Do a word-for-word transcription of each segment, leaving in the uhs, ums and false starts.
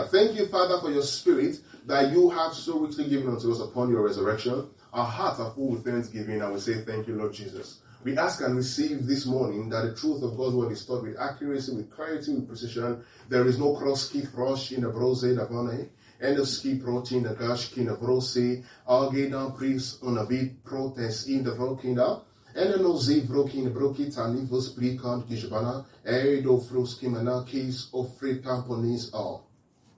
Hallelujah. Thank you, Father, for your spirit that you have so richly given unto us upon your resurrection. Our hearts are full with thanksgiving, and we say thank you, Lord Jesus. We ask and receive this morning that the truth of God's word is taught with accuracy, with clarity, with precision. There is no cross key frosh in the brose da vone, and the ski protein the gash kin of rose, algedan priest on a bit protest in the vrokinda, and the no zi vrokin brokit and evil sprikant gishbana, edo fruskimana case of free tamponis all.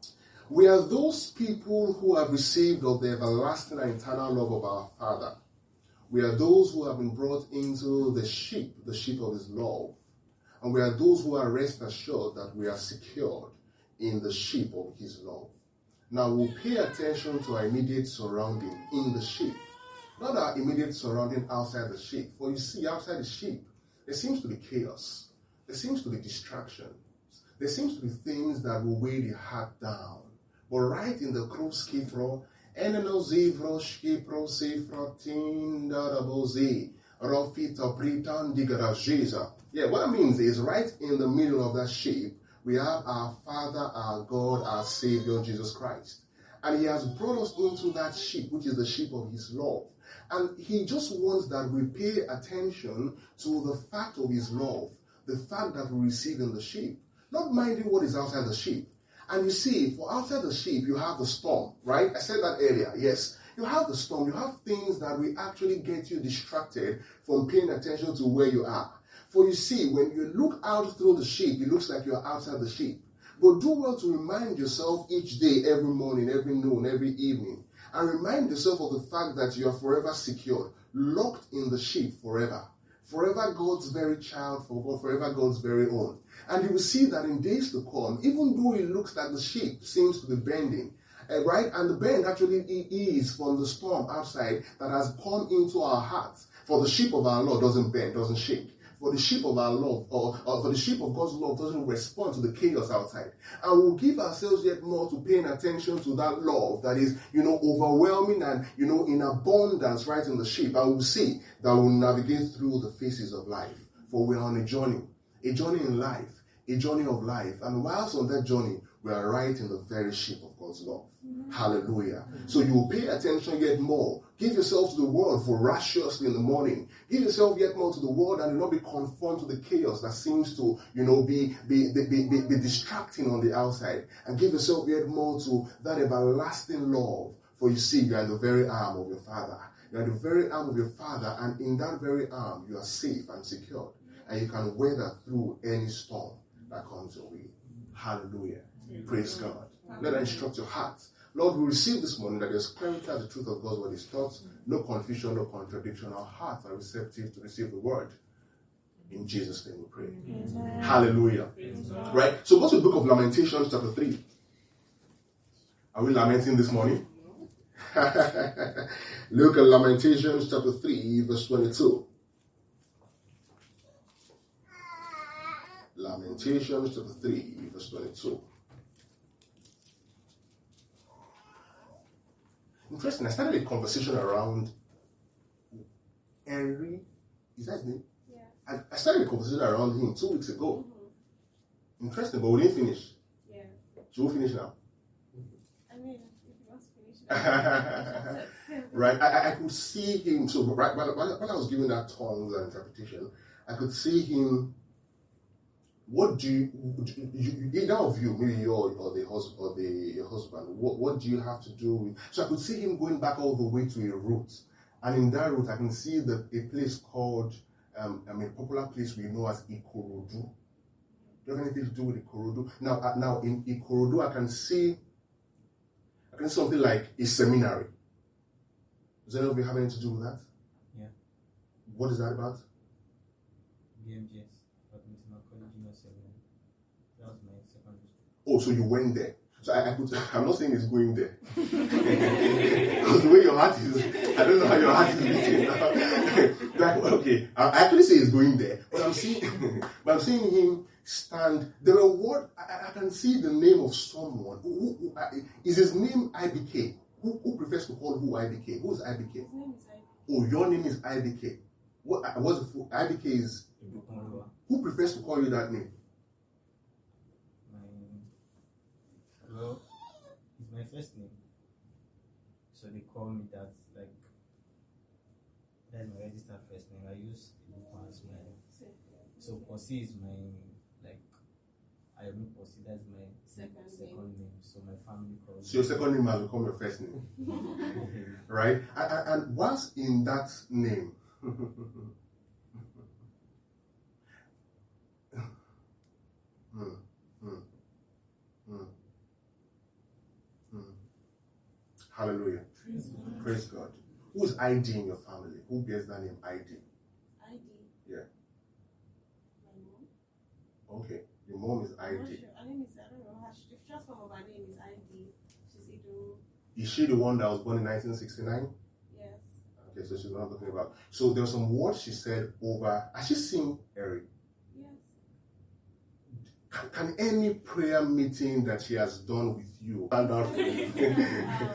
We are those people who have received of the everlasting and eternal love of our Father. We are those who have been brought into the sheep, the sheep of his love. And we are those who are rest assured that we are secured in the sheep of his love. Now we'll pay attention to our immediate surrounding in the sheep. Not our immediate surrounding outside the sheep. For you see, outside the sheep, there seems to be chaos. There seems to be distraction. There seems to be things that will weigh the heart down. But right in the cross kifro, eneno zivro shkipro sifro tindarabozi, rofita britan digarajeza. Yeah, what that means is right in the middle of that sheep, we have our Father, our God, our Savior, Jesus Christ. And he has brought us into that sheep, which is the sheep of his love. And he just wants that we pay attention to the fact of his love, the fact that we receive in the sheep, not minding what is outside the sheep. And you see, for outside the sheep, you have the storm, right? I said that earlier, yes. You have the storm. You have things that will actually get you distracted from paying attention to where you are. For you see, when you look out through the sheep, it looks like you're outside the sheep. But do well to remind yourself each day, every morning, every noon, every evening, and remind yourself of the fact that you are forever secured, locked in the sheep forever. Forever God's very child, for God, forever God's very own. And you will see that in days to come, even though it looks like the sheep seems to be bending, uh, right? And the bend actually is from the storm outside that has come into our hearts. For the sheep of our Lord doesn't bend, doesn't shake. For the sheep of our love, or, or for the sheep of God's love doesn't respond to the chaos outside. And we'll give ourselves yet more to paying attention to that love that is, you know, overwhelming and, you know, in abundance right in the sheep. And we'll see that we'll navigate through the phases of life. For we're on a journey, a journey in life, a journey of life. And whilst on that journey, we are right in the very sheep of God's love. Mm-hmm. Hallelujah. Mm-hmm. So you will pay attention yet more. Give yourself to the word voraciously in the morning. Give yourself yet more to the word and do not be conformed to the chaos that seems to, you know, be, be, be, be, be distracting on the outside. And give yourself yet more to that everlasting love. For you see, you are in the very arm of your Father. You are in the very arm of your Father, and in that very arm, you are safe and secured. And you can weather through any storm that comes your way. Hallelujah. Amen. Praise God. Amen. Let that instruct your heart. Lord, we receive this morning that there's clarity as the truth of God's word is taught. No confusion, no contradiction. Our hearts are receptive to receive the word. In Jesus' name we pray. Amen. Hallelujah. Amen. Right? So go to the book of Lamentations chapter three. Are we lamenting this morning? Look at Lamentations chapter three, verse twenty-two. Lamentations chapter three, verse twenty-two. Interesting. I started a conversation around Henry. Is that his name? Yeah. I, I started a conversation around him two weeks ago. Mm-hmm. Interesting, but we didn't finish. Yeah. Should we finish now? I mean, if you want to finish. Right. I, I could see him. So right while, while, while I was giving that tongues and interpretation, I could see him. What do you, you, either of you, maybe you or, or the husband, or the your husband, what, what do you have to do with? So I could see him going back all the way to a route, and in that route, I can see that a place called, um, I mean, a popular place we know as Ikorodu. Do you have anything to do with Ikorodu? Now, uh, now in Ikorodu, I can see, I can see something like a seminary. Does any of you have anything to do with that? Yeah. What is that about? B M G S. That was my secondary school. Oh, so you went there. So I, I could, I'm not saying it's going there. Because the way your heart is, I don't know how your heart is beating now. Like, okay, I actually say it's going there. But I'm seeing, but I'm seeing him stand. There were what, I, I can see the name of someone. Who, who, who, uh, is his name I B K? Who, who prefers to call who I B K? Who is I B K? His name is I B K. Oh, your name is I B K. What, what's the full, I B K is? Who prefers to call you that name? Hello? first name. So they call me that, like, that's my registered first name. I use Ibukwan as my, so Posi is my, like, I am Posi, that's my Second second name. So my family calls So your second name has become your first name, right? And, and, and what's in that name? Hmm, hmm, hmm, hmm. Hallelujah. Praise God. Praise God. Who is I D in your family? Who bears that name I D? I D. Yeah. My mom. Okay. Your mom is I I'm not D. sure. Her name is, I don't know, her, the first form of her name is I D. She's Ido. Is she the one that was born in nineteen sixty-nine? Yes. Okay, so she's what I'm talking about. So there were some words she said over. Has she seen Eric? Yes. Can, can any prayer meeting that she has done with you stand out for you? Wow.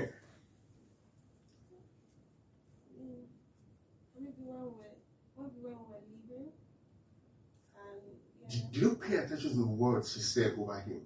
Mm, Maybe when we're, maybe when we're leaving. And yeah. Did, did you pay attention to the words she said over him?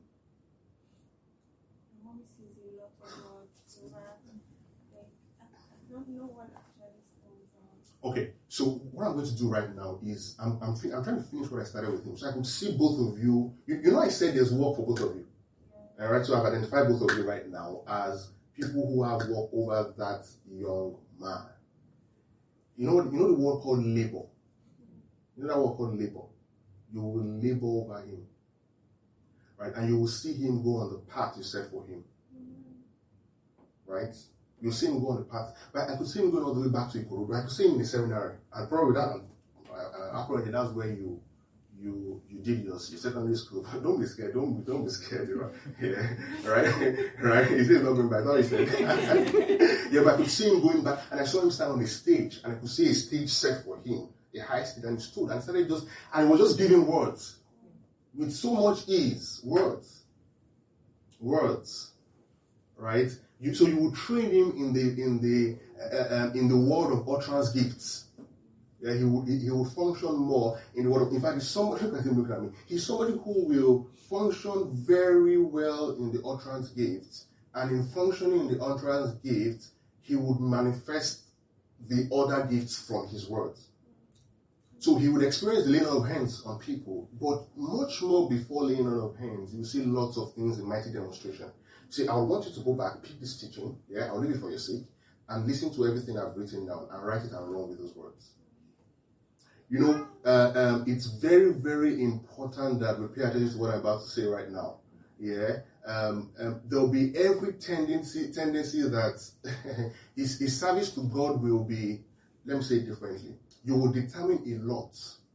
My mom sees a lot of words over, like, I, I don't know what actually stands out. Okay, so what I'm going to do right now is I'm I'm, fin- I'm trying to finish what I started with him, so I could see both of you. You, you know, I said there's work for both of you. Yeah. All right, so I've identified both of you right now as people who have work over that young man. You know, you know the word called labor. You know that word called labor. You will labor over him, right? And you will see him go on the path you set for him, right? You'll see him go on the path. But I could see him going all the way back to Ikorodu. I could see him in the seminary, and probably that, uh, apparently that's where you you you did your, your secondary school. But don't be scared. Don't don't be scared. You know? Yeah, right, right. He said not going back. No, he said. Yeah, but I could see him going back, and I saw him stand on the stage, and I could see a stage set for him, a high stage, and he stood and started just, and he was just giving words with so much ease. Words, words, right? You, so you would train him in the in the uh, um, in the word of utterance gifts. Yeah, he would he, he would function more in the word of. In fact, he's somebody. Look at him looking at me. He's somebody who will function very well in the utterance gifts, and in functioning in the utterance gifts, he would manifest the other gifts from his words. So he would experience the laying on of hands on people, but much more before laying on of hands, you see lots of things in mighty demonstration. See, I want you to go back, pick this teaching, yeah, I'll leave it for your sake, and listen to everything I've written down and write it and run with those words. You know, uh, um, it's very, very important that we pay attention to what I'm about to say right now. Yeah, um, um, there'll be every tendency tendency that his, his service to God will be, let me say it differently, you will determine a lot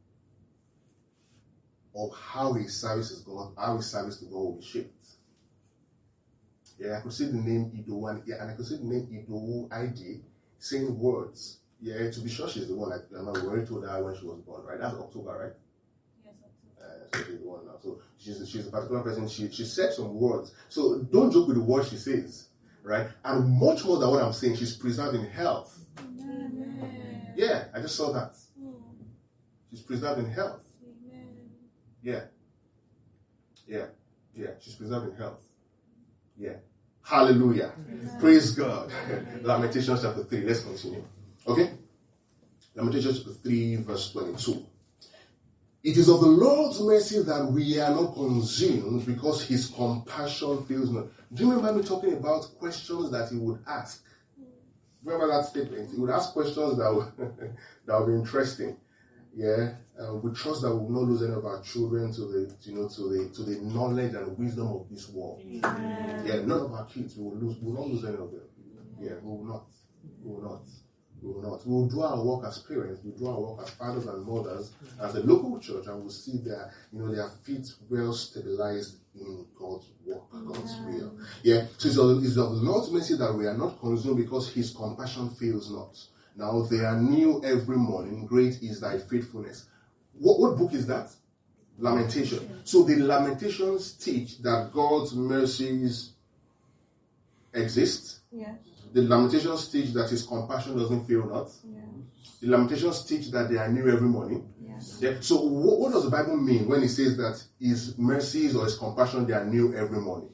of how his service is God, how his service to God will be shaped. Yeah, I could see the name Idowu, and, yeah, and I could see the name Idowu I D saying words. Yeah, to be sure she's the one. I, I remember we already told her when she was born, right? That's October, right? Yes, October. Uh, so she's the one now. So she's she's a particular person. She she said some words. So don't joke with the words she says, right? And much more than what I'm saying, she's preserved in health. Amen. Yeah, I just saw that. Mm. She's preserved in health. Amen. Yeah. Yeah. Yeah. She's preserved in health. Yeah. Hallelujah. Amen. Praise God. Lamentations chapter three. Let's continue. Okay? Lamentations chapter three, verse twenty-two. It is of the Lord's mercy that we are not consumed, because his compassion fails not. Do you remember me talking about questions that he would ask? Remember that statement? He would ask questions that would, that would be interesting. Yeah, uh, we trust that we will not lose any of our children to the, you know, to the to the knowledge and wisdom of this world. Amen. Yeah, none of our kids we will lose. We will not lose any of them. Yeah, we will not. We will not. We will not. We will do our work as parents. We will do our work as fathers and mothers, as a local church, and we'll see their, you know, their feet well stabilized in God's work, God's will. Yeah. So it's of, it's of the Lord's mercy that we are not consumed, because his compassion fails not. Now they are new every morning. Great is thy faithfulness. What, what book is that? Lamentation. So the Lamentations teach that God's mercies exist. Yes. The Lamentations teach that his compassion doesn't fail not. Yes. The Lamentations teach that they are new every morning. Yes. Yeah. So what, what does the Bible mean when it says that his mercies or his compassion, they are new every morning?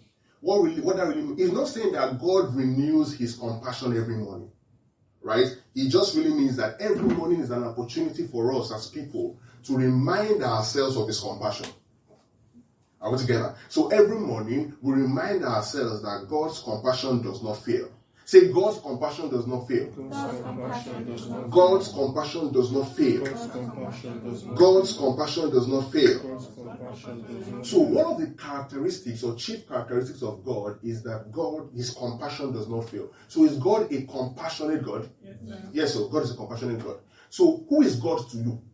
what really, what that really means, it's not saying that God renews his compassion every morning, right? It just really means that every morning is an opportunity for us as people to remind ourselves of his compassion. Are we together? So every morning, we remind ourselves that God's compassion does not fail. Say, God's compassion does not fail. God's compassion does not God's compassion does not fail. God's compassion does not fail. So one of the characteristics or chief characteristics of God is that God, his compassion does not fail. So is God a compassionate God? Yes, sir. Yes, sir. God is a compassionate God. So who is God to you?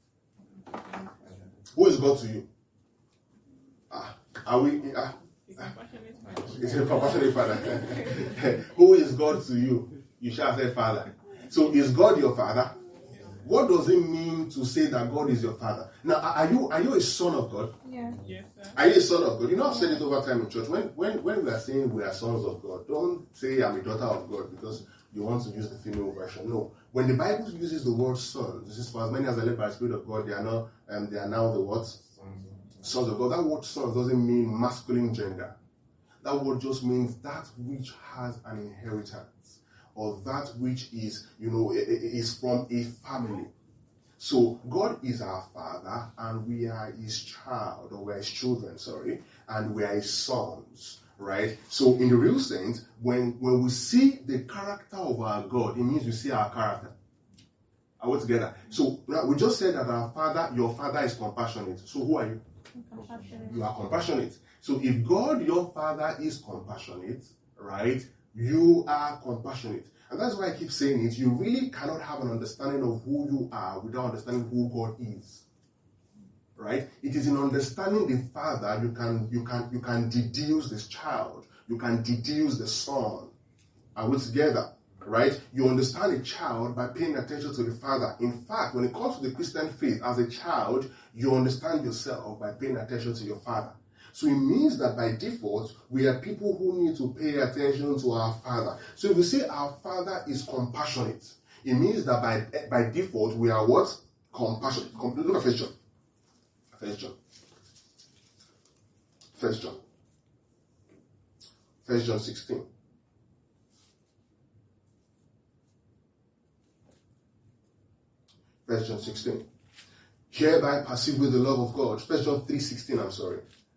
Who is God to you? Ah, are we? Ah, It's a compassionate Father. Who is God to you? You shall say Father. So is God your Father? What does it mean to say that God is your Father? Now, are you are you a son of God? Yeah. Yes, sir. Are you a son of God? You know, I've said it over time in church. When when when we are saying we are sons of God, don't say I'm a daughter of God because you want to use the female version. No. When the Bible uses the word sons, this is for as many as are led by the Spirit of God, they are now um, they are now the what? Sons of God. That word sons doesn't mean masculine gender. That word just means that which has an inheritance, or that which is, you know, is from a family. So God is our Father, and we are his child, or we are his children, sorry, and we are his sons, right? So in the real sense, when, when we see the character of our God, it means we see our character. Are we together? So now we just said that our Father, your Father is compassionate. So who are you? Compassionate. You are compassionate. So if God, your Father, is compassionate, right, you are compassionate. And that's why I keep saying it. You really cannot have an understanding of who you are without understanding who God is. Right? It is in understanding the Father you can you can you can deduce this child. You can deduce the son. Are we together? Right? You understand a child by paying attention to the Father. In fact, when it comes to the Christian faith, as a child, you understand yourself by paying attention to your Father. So it means that by default, we are people who need to pay attention to our Father. So if we say our Father is compassionate, it means that by, by default, we are what? Compassionate. Look at First John. First John. First John. First John sixteen. First John sixteen. Hereby perceive with the love of God. First John three sixteen, I'm sorry.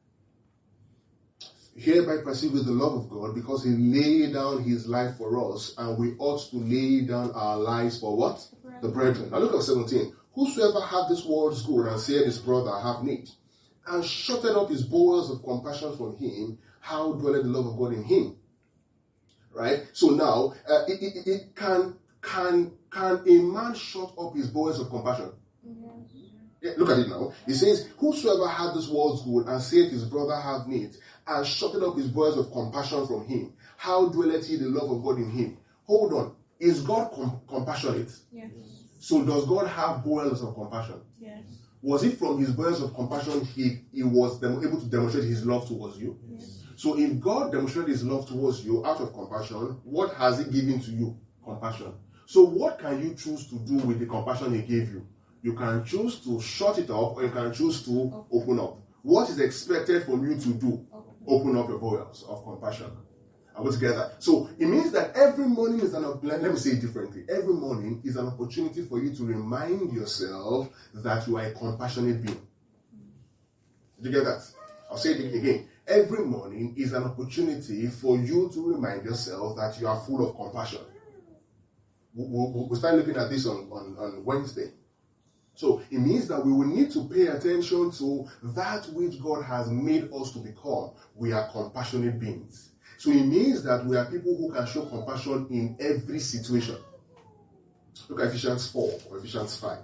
Hereby perceive with the love of God, because he laid down his life for us, and we ought to lay down our lives for what? The brethren. Now look at seventeen. Whosoever hath this world's good and said his brother have need, and shutted up his bowels of compassion from him, how dwelleth the love of God in him? Right? So now, uh, it, it, it can, can, can a man shut up his bowels of compassion? Yeah, look at it now. It says, whosoever hath this world's good and saith his brother have need, and shutting up his bowels of compassion from him, how dwelleth he the love of God in him? Hold on. Is God com- compassionate? Yes. So does God have bowels of compassion? Yes. Was it from his bowels of compassion he, he was dem- able to demonstrate his love towards you? Yes. So if God demonstrated his love towards you out of compassion, what has he given to you? Compassion. So what can you choose to do with the compassion he gave you? You can choose to shut it up, or you can choose to open up. What is expected from you to do? Open up your bowels of compassion. Are we together? So it means that every morning is an let me say it differently. Every morning is an opportunity for you to remind yourself that you are a compassionate being. Did you get that? I'll say it again. Every morning is an opportunity for you to remind yourself that you are full of compassion. We'll, we'll start looking at this on, on, on Wednesday. So it means that we will need to pay attention to that which God has made us to become. We are compassionate beings. So it means that we are people who can show compassion in every situation. Look at Ephesians four or Ephesians five.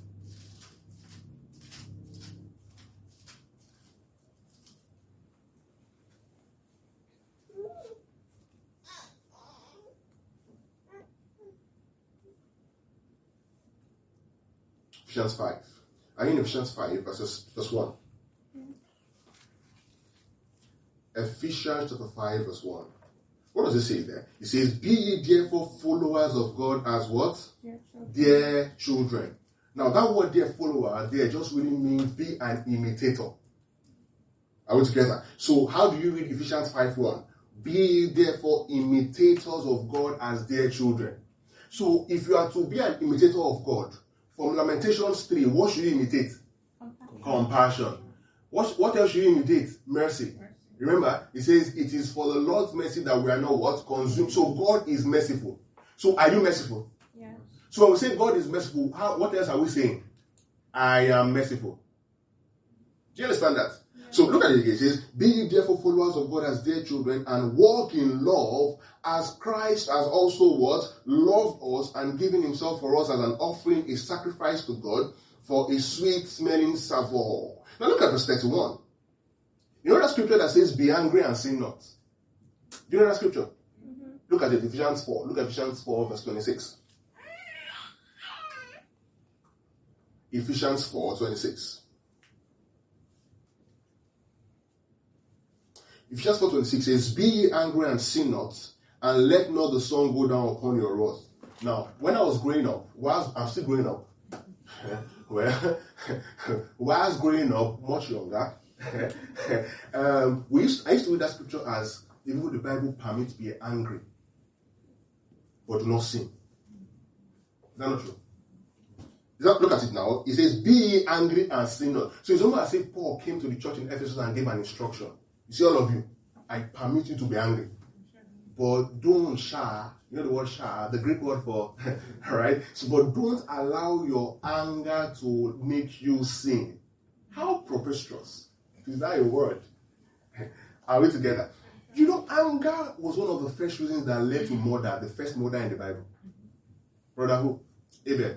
Ephesians five. I mean Ephesians five, verses, verse one. Ephesians chapter five, verse one. What does it say there? It says, be ye therefore followers of God as what? Dear children. Dear children. Now that word dear follower, there just really means be an imitator. Are we together? So how do you read Ephesians five one? Be ye therefore imitators of God as dear children. So if you are to be an imitator of God, from Lamentations three, what should you imitate? Compassion. Compassion. What, what else should you imitate? Mercy. Remember, it says, it is for the Lord's mercy that we are not what? Consumed. So God is merciful. So are you merciful? Yeah. So when we say God is merciful, how, what else are we saying? I am merciful. Do you understand that? Yeah. So look at it again. It says, be ye therefore followers of God as dear children, and walk in love as Christ has also what? Loved us and given himself for us as an offering, a sacrifice to God for a sweet smelling savour. Now look at verse thirty-one. You know that scripture that says, be angry and sin not? Do you know that scripture? Mm-hmm. Look at it, Ephesians four. Look at Ephesians four, verse twenty-six. Ephesians four, twenty-six. Ephesians four, twenty-six says, be ye angry and sin not, and let not the sun go down upon your wrath. Now, when I was growing up, whilst I'm still growing up, well, whilst growing up, much younger, um, we used, I used to read that scripture as, even though the Bible permits be angry, but do not sin. Is that not true? Is that, look at it now. It says, be ye angry and sin not. So it's almost as if Paul came to the church in Ephesus and gave an instruction. You see, all of you, I permit you to be angry, but don't share. You know the word share, the Greek word for, right? So, but don't allow your anger to make you sin. How preposterous. Is that a word? Are we together? You know, anger was one of the first reasons that led to murder, the first murder in the Bible. Brother who? Abel.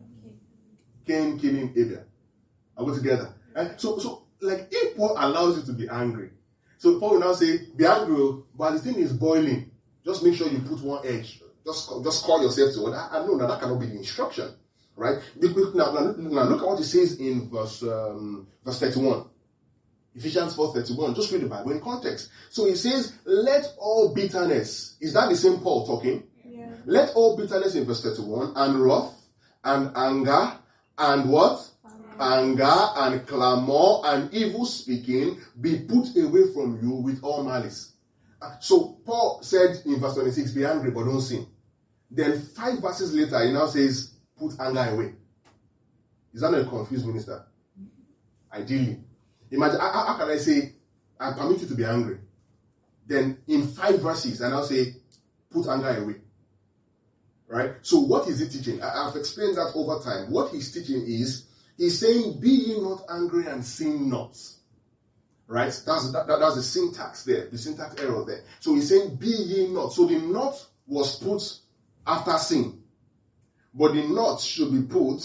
Cain killing Abel. Are we together? And so, so, like, if Paul allows you to be angry, so Paul will now say, be angry, but the thing is boiling. Just make sure you put one edge. Just, just call yourself to it. I, I know that that cannot be the instruction. Right? Now, now, now look at what it says in verse, um, verse thirty-one. Ephesians four thirty-one. Just read the Bible in context. So it says, let all bitterness. Is that the same Paul talking? Yeah. Let all bitterness in verse thirty-one, and wrath, and anger, and what? Anger and clamor and evil speaking be put away from you with all malice. So Paul said in verse twenty-six, be angry but don't sin. Then five verses later, he now says, put anger away. Is that not a confused minister? Ideally. Imagine, how, how can I say, I permit you to be angry? Then in five verses, I now say, put anger away. Right? So what is he teaching? I, I've explained that over time. What he's teaching is, he's saying, be ye not angry and sin not. Right? That's, that, that, that's the syntax there, the syntax error there. So he's saying, be ye not. So the not was put after sin. But the not should be put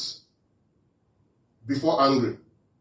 before angry.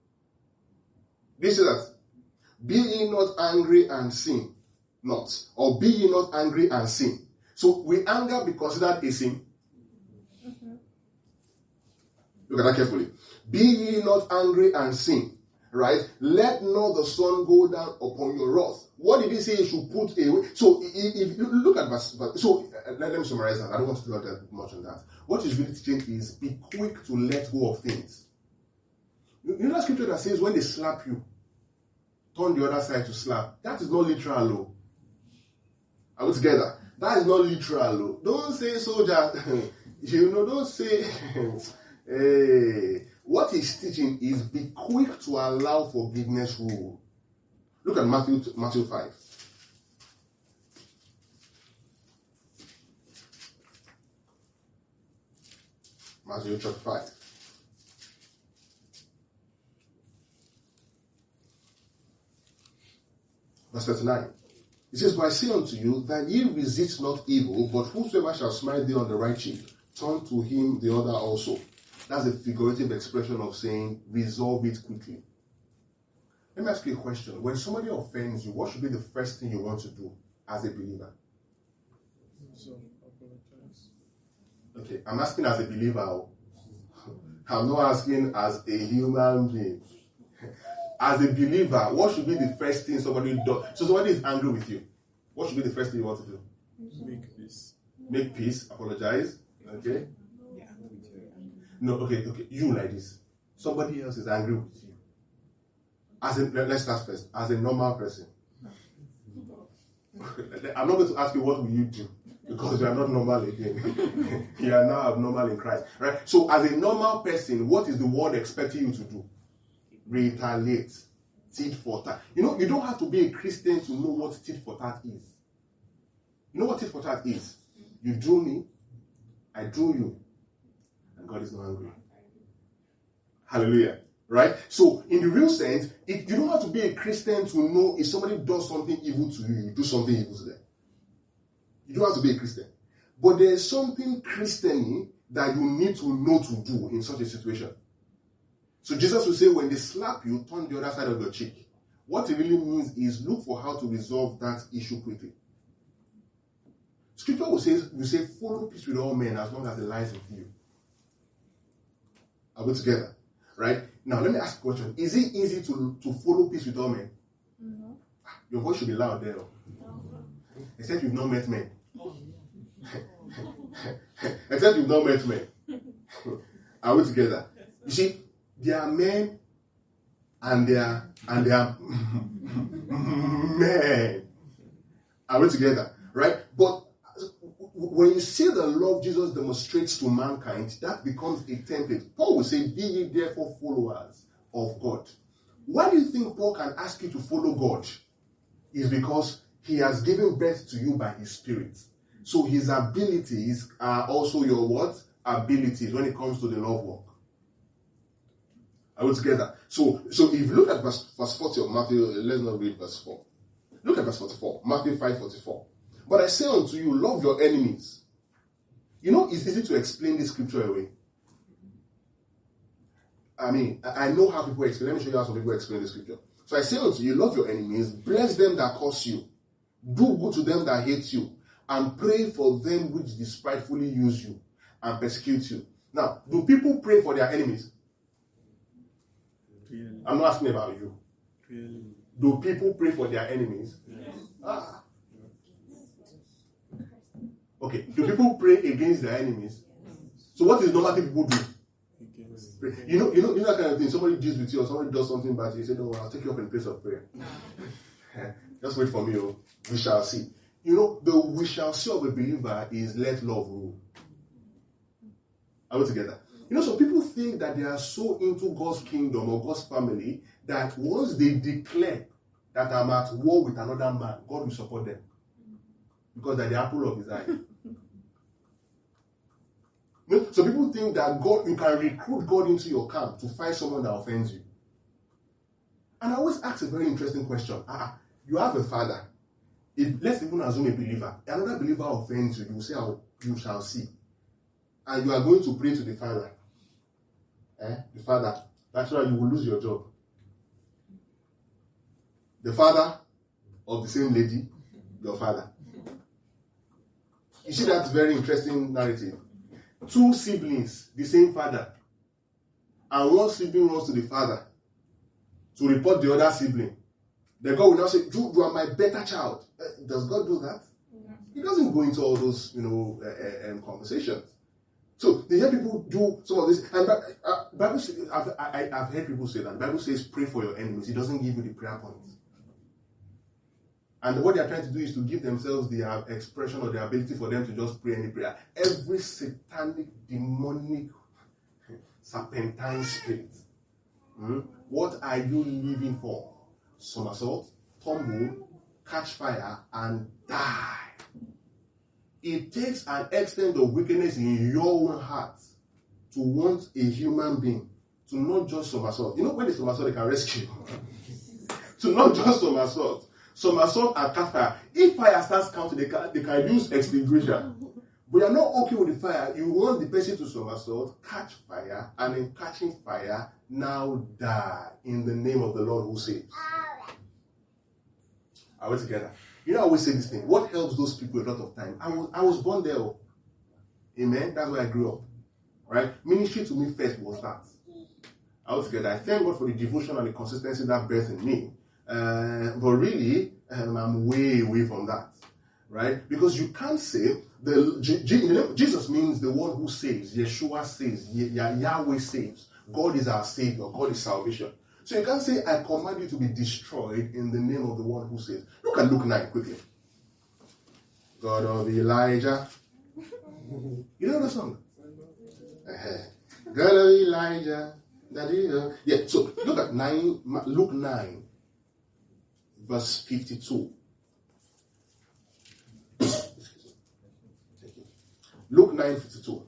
This is that. Be ye not angry and sin not. Or be ye not angry and sin. So will anger be considered a sin? Mm-hmm. Look at that carefully. Be ye not angry and sin. Right? Let not the sun go down upon your wrath. What did he say you should put away? So if you look at verse, so let, let me summarize that. I don't want to dwell that much on that. What is really teaching is be quick to let go of things. You know that scripture that says when they slap you, turn the other side to slap. That is not literal, though. Are we together? That is not literal, though. Don't say soldier. You know, don't say. Hey. What he's teaching is be quick to allow forgiveness rule. Look at Matthew, Matthew five. Matthew chapter five. Verse thirty-nine. It says, but I say unto you that ye resist not evil, but whosoever shall smite thee on the right cheek, turn to him the other also. That's a figurative expression of saying, resolve it quickly. Let me ask you a question. When somebody offends you, what should be the first thing you want to do as a believer? So, apologize. Okay, I'm asking as a believer. I'm not asking as a human being. As a believer, what should be the first thing somebody does? So somebody is angry with you. What should be the first thing you want to do? Make peace. Make peace, apologize. Okay? No, okay, okay. You like this. Somebody else is angry with you. As a, let's start first. As a normal person. I'm not going to ask you what will you do, because you are not normal again. You are now abnormal in Christ. Right? So as a normal person, what is the world expecting you to do? Retaliate. Tit for tat. You know, you don't have to be a Christian to know what tit for tat is. You know what tit for tat is? You drew me, I drew you, and God is not angry. Hallelujah. Right? So, in the real sense, it, you don't have to be a Christian to know if somebody does something evil to you, you do something evil to them. You don't have to be a Christian. But there is something Christian that you need to know to do in such a situation. So Jesus will say, when they slap you, turn the other side of your cheek. What it really means is look for how to resolve that issue quickly. Scripture will say, will say follow peace with all men as long as it lies with you. Are we together? Right? Now, let me ask a question. Is it easy to, to follow peace with all men? No. Your voice should be loud there. No. Except you've not met men. Except you've not met men. Are we together? You see, there are men and there are, and there are men. Are we together? Right? But when you see the love Jesus demonstrates to mankind, that becomes a template. Paul will say, be ye therefore followers of God. Why do you think Paul can ask you to follow God? It's because he has given birth to you by his Spirit. So his abilities are also your what? Abilities when it comes to the love work. Are we together? So, so if you look at verse, verse forty of Matthew, let's not read verse four. Look at verse forty-four, Matthew five forty-four. But I say unto you, love your enemies. You know, it's easy to explain this scripture away. I mean, I know how people explain. Let me show you how some people explain the scripture. So I say unto you, love your enemies, bless them that curse you, do good to them that hate you, and pray for them which despitefully use you and persecute you. Now, do people pray for their enemies? Really? I'm not asking about you. Really? Do people pray for their enemies? Yes. Ah. Okay. Do people pray against their enemies? So what is normal people do? Against. Pray. You know, you know, you know that kind of thing. Somebody deals with you or somebody does something bad, you say, no, I'll take you up in place of prayer. Just wait for me, oh. We shall see. You know, the we shall see of a believer is let love rule. Are we together? You know, some people think that they are so into God's kingdom or God's family that once they declare that I'm at war with another man, God will support them. Because they're the apple of his eye. You know, so people think that God, you can recruit God into your camp to fight someone that offends you. And I always ask a very interesting question. Ah, you have a father. If, let's even assume a believer. Another believer offends you, you will say, oh, you shall see. And you are going to pray to the father. Eh? The father. That's why you will lose your job. The father of the same lady, your father. You see that very interesting narrative. Two siblings, the same father. And one sibling runs to the father to report the other sibling. Then God will now say, you, you are my better child. Uh, does God do that? Yeah. He doesn't go into all those, you know, uh, uh, conversations. So they hear people do some of this. And uh, Bible, I've, I, I've heard people say that. The Bible says, pray for your enemies. It doesn't give you the prayer points. And what they are trying to do is to give themselves the uh, expression or the ability for them to just pray any prayer. Every satanic, demonic, serpentine spirit. Hmm? What are you living for? Somersault, tumble, catch fire, and die. It takes an extent of wickedness in your own heart to want a human being to not just somersault. You know, when they somersault, they can rescue. To not just somersault. Somersault and catch fire. If fire starts counting, they can, they can use extinguisher. But you're not okay with the fire. You want the person to somersault, catch fire, and in catching fire, now die in the name of the Lord who saves. Are we together? You know, I always say this thing. What helps those people a lot of time? I was, I was born there. Oh. Amen. That's where I grew up. Right? Ministry to me first was that. I was together. I thank God for the devotion and the consistency that birthed in me. Uh, but really, um, I'm way away from that. Right? Because you can't say, the G- G- Jesus means the one who saves. Yeshua saves. Ye- Yahweh saves. God is our Savior. God is salvation. So you can't say, I command you to be destroyed in the name of the one who says. Look at Luke nine quickly. God of Elijah. You know the song? Uh-huh. God of Elijah. Yeah, so look at nine, Luke nine, verse fifty-two. Luke nine fifty-two.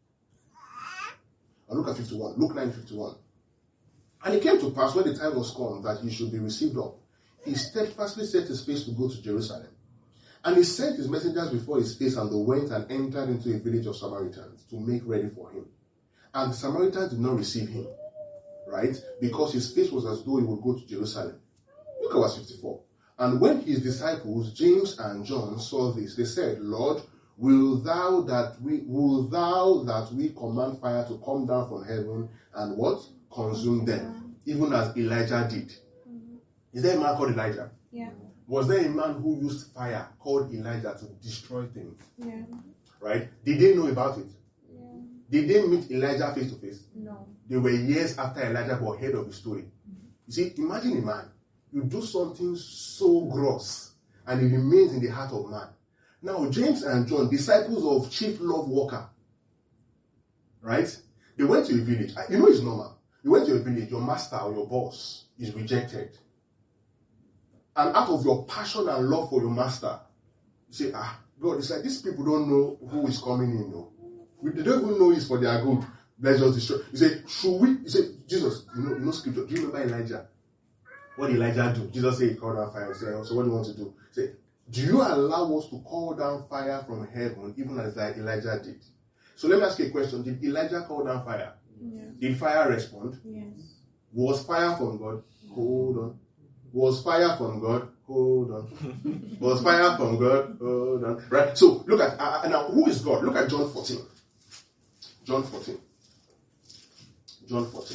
Or look at fifty-one. Luke nine fifty-one. And it came to pass when the time was come that he should be received up, he steadfastly set his face to go to Jerusalem. And he sent his messengers before his face, and they went and entered into a village of Samaritans to make ready for him. And the Samaritans did not receive him, right? Because his face was as though he would go to Jerusalem. Look at verse fifty-four. And when his disciples, James and John, saw this, they said, Lord, will thou that we will thou that we command fire to come down from heaven and what? Consume them, even as Elijah did. Mm-hmm. Is there a man called Elijah? Yeah. Was there a man who used fire called Elijah to destroy things? Yeah. Right? Did they know about it? Yeah. Did they meet Elijah face to face? No. They were years after Elijah but heard of the story. You see, imagine a man. You do something so gross and it remains in the heart of man. Now, James and John, disciples of Chief Love Walker, right? They went to a village. You know it's normal. You went to a village, your master or your boss is rejected. And out of your passion and love for your master, you say, ah, God, it's like these people don't know who is coming in. No. They don't even know it's for their good. Let's just destroy. You say, should we? You say, Jesus, you know, you know scripture. Do you remember Elijah? What did Elijah do? Jesus said he called down fire. Say, so what do you want to do? Say, do you allow us to call down fire from heaven, even as like Elijah did? So let me ask you a question. Did Elijah call down fire? Yes. Did fire respond? Yes. Was fire from God? Hold on. Was fire from God? Hold on. Was fire from God? Hold on. Right? So look at, uh, now who is God? Look at John fourteen. John fourteen. John fourteen.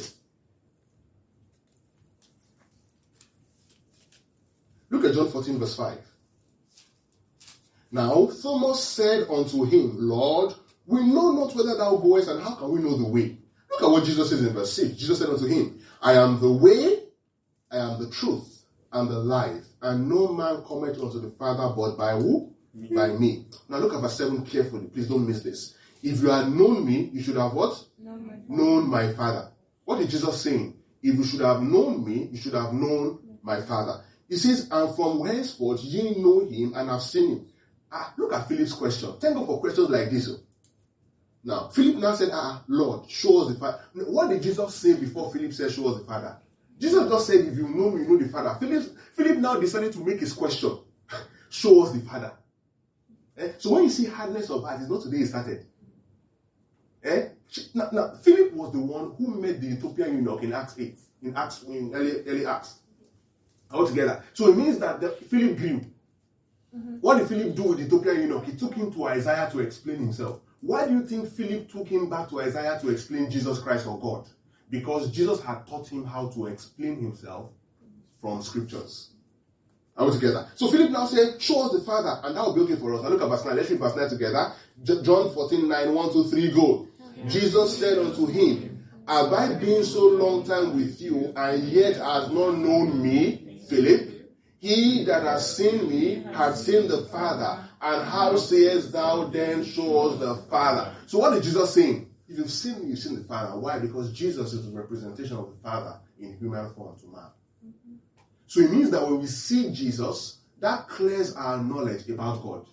Look at John fourteen verse five. Now Thomas said unto him, Lord, we know not whither thou goest, and how can we know the way? Look at what Jesus says in verse six. Jesus said unto him, I am the way, I am the truth, and the life, and no man cometh unto the Father but by who? Me. By me. Now look at verse seven carefully. Please don't miss this. If you had known me, you should have what? Known my Father. Known my Father. What is Jesus saying? If you should have known me, you should have known my Father. He says, and from henceforth ye know him and have seen him. Ah, look at Philip's question. Thank God for questions like this. Now, Philip now said, ah, Lord, show us the Father. What did Jesus say before Philip said, show us the Father? Jesus just said, if you know me, you know the Father. Philip, Philip now decided to make his question. Show us the Father. Eh? So when you see hardness of heart, it's not today it started. Eh? Now, now, Philip was the one who made the Ethiopian eunuch in Acts eight, in Acts, in early, early Acts. Altogether. So it means that the, Philip grew. Mm-hmm. What did Philip do with the Ethiopian eunuch? He took him to Isaiah to explain himself. Why do you think Philip took him back to Isaiah to explain Jesus Christ or God? Because Jesus had taught him how to explain himself from scriptures. Are we together? So Philip now said, show us the Father, and that will be okay for us. Now look at verse nine. Let's read verse nine together. John fourteen nine, one, two, three, go. Okay. Jesus said unto him, have I been so long time with you, and yet hast not known me, Philip? He that has seen me hath seen the Father. And how sayest thou then, show us the Father? So what is Jesus saying? If you've seen me, you've seen the Father. Why? Because Jesus is the representation of the Father in human form to man. Mm-hmm. So it means that when we see Jesus, that clears our knowledge about God.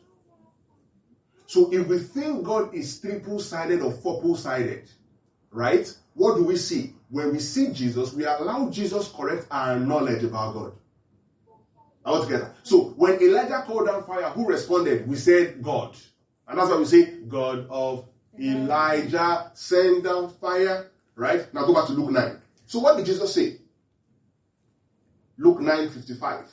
So if we think God is triple-sided or four-sided, right? What do we see? When we see Jesus, we allow Jesus correct our knowledge about God. All together. So when Elijah called down fire, who responded? We said God. And that's why we say God of Elijah send down fire. Right? Now go back to Luke nine. So what did Jesus say? Luke nine fifty-five.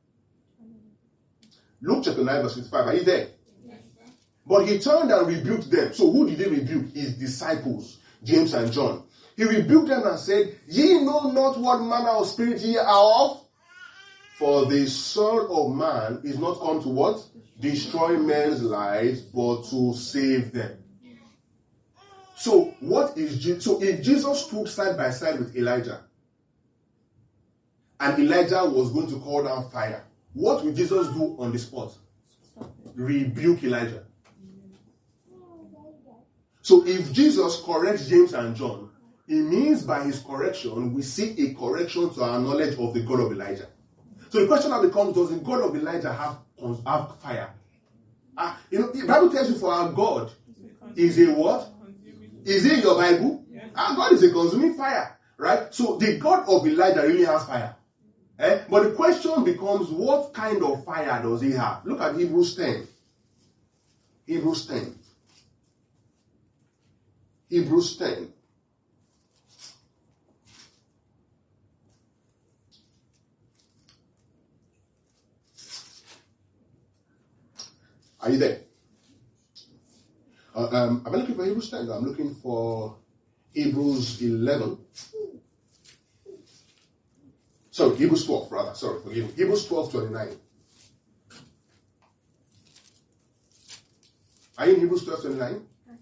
Luke chapter nine verse fifty-five. Are you there? Yes, sir. But he turned and rebuked them. So who did he rebuke? His disciples, James and John. He rebuked them and said, ye know not what manner of spirit ye are of? For the Son of Man is not come to what? Destroy men's lives, but to save them. So what is Je- so if Jesus stood side by side with Elijah, and Elijah was going to call down fire, what will Jesus do on the spot? Rebuke Elijah. So if Jesus corrects James and John, it means by his correction, we see a correction to our knowledge of the God of Elijah. So the question now becomes, does the God of Elijah have, have fire? Uh, you know, the Bible tells you for our God is a what? Is it your Bible? Our God is a consuming fire, right? So the God of Elijah really has fire. Eh? But the question becomes, what kind of fire does he have? Look at Hebrews ten. Hebrews ten. Hebrews ten. Are you there? Uh, um, am I looking for Hebrews ten? I'm looking for Hebrews eleven. Sorry, Hebrews twelve, rather. Sorry, forgive me. Hebrews twelve, twenty-nine. Are you in Hebrews twelve, twenty-nine?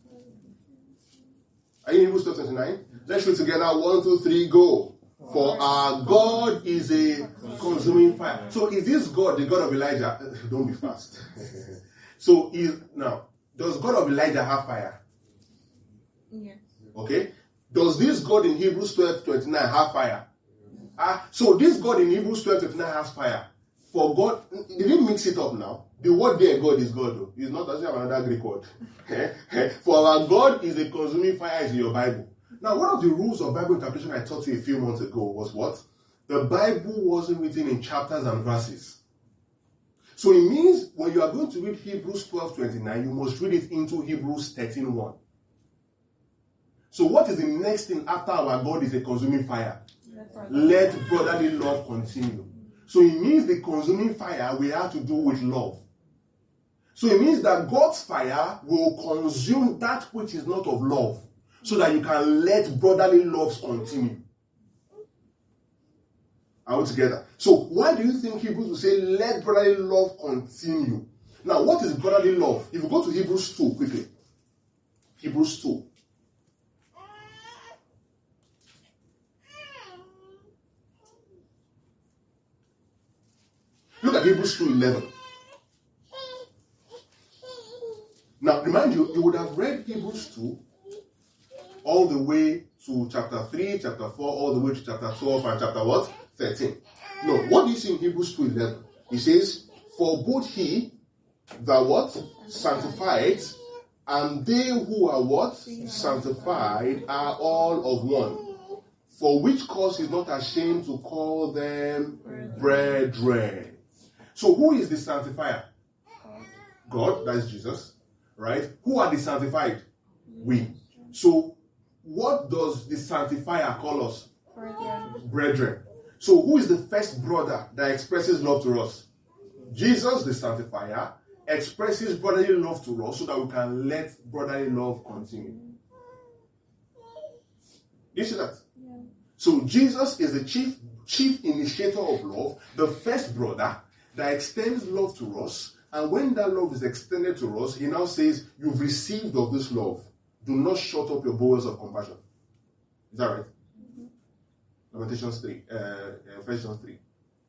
Are you in Hebrews twelve, twenty-nine? Let's read together. One, two, three, go. For our God is a consuming fire. So is this God the God of Elijah? Don't be fast. So is now, does God of Elijah have fire? Yes. Okay. Does this God in Hebrews twelve, twenty-nine have fire? Ah, so this God in Hebrews twelve, twenty-nine has fire. For God, they didn't mix it up now. The word there, God, is God, though. It's not, doesn't have another Greek word. For our God is a consuming fire, is in your Bible. Now, one of the rules of Bible interpretation I taught you a few months ago was what? The Bible wasn't written in chapters and verses. So it means when you are going to read Hebrews twelve, twenty-nine, you must read it into Hebrews thirteen, one. So what is the next thing after our God is a consuming fire? Let brotherly love continue. So it means the consuming fire we have to do with love. So it means that God's fire will consume that which is not of love, so that you can let brotherly love continue. Are we together? So why do you think Hebrews will say, let brotherly love continue? Now, what is brotherly love? If you go to Hebrews two quickly. Hebrews two. Look at Hebrews two eleven. Now, remind you, you would have read Hebrews two all the way to chapter three, chapter four, all the way to chapter twelve and chapter what? thirteen. No, what do you see in Hebrews two eleven? It says, for both he that what? Sanctified, and they who are what? Sanctified are all of one. For which cause is not ashamed to call them brethren. So who is the sanctifier? God, that is Jesus. Right? Who are the sanctified? We. So what does the sanctifier call us? Brethren. Brethren. So who is the first brother that expresses love to us? Jesus, the sanctifier, expresses brotherly love to us so that we can let brotherly love continue. You see that? Yeah. So Jesus is the chief chief initiator of love, the first brother that extends love to us. And when that love is extended to us, he now says, you've received of this love. Do not shut up your bowels of compassion. Is that right? Mm-hmm. Lamentations three. Uh, Ephesians three.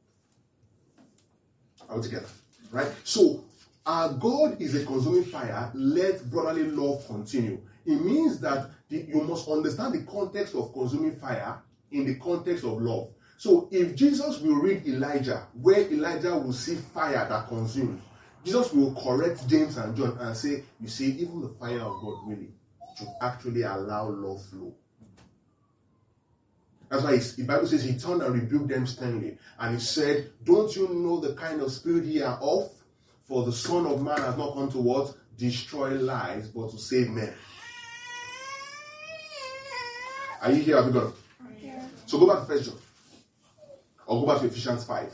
All together. Right? So, our God is a consuming fire. Let brotherly love continue. It means that the, you must understand the context of consuming fire in the context of love. So, if Jesus will read Elijah, where Elijah will see fire that consumes, Jesus will correct James and John and say, you see, even the fire of God really should actually allow love flow. That's why the Bible says he turned and rebuked them sternly. And he said, don't you know the kind of spirit ye are of? For the Son of Man has not come to what? Destroy lives, but to save men. Are you here? Have you got it? Yeah. So go back to First John. Or go back to Ephesians five.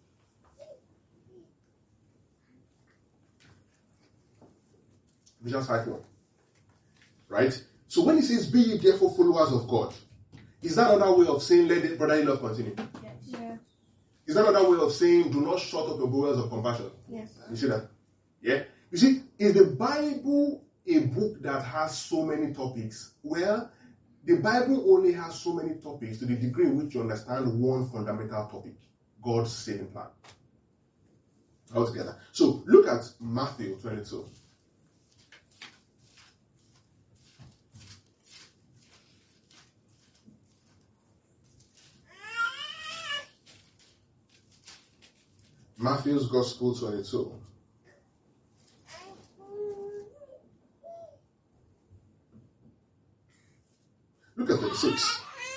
Ephesians five one. Right? So when he says, be ye therefore followers of God, is that another way of saying, let the brotherly love continue? Yes. Yeah. Is that another way of saying, do not shut up your bowels of compassion? Yes. You see that? Yeah? You see, is the Bible a book that has so many topics? Well, the Bible only has so many topics to the degree in which you understand one fundamental topic, God's saving plan. All together. So look at Matthew twenty-two. Matthew's Gospel twenty-two. Look at thirty-six.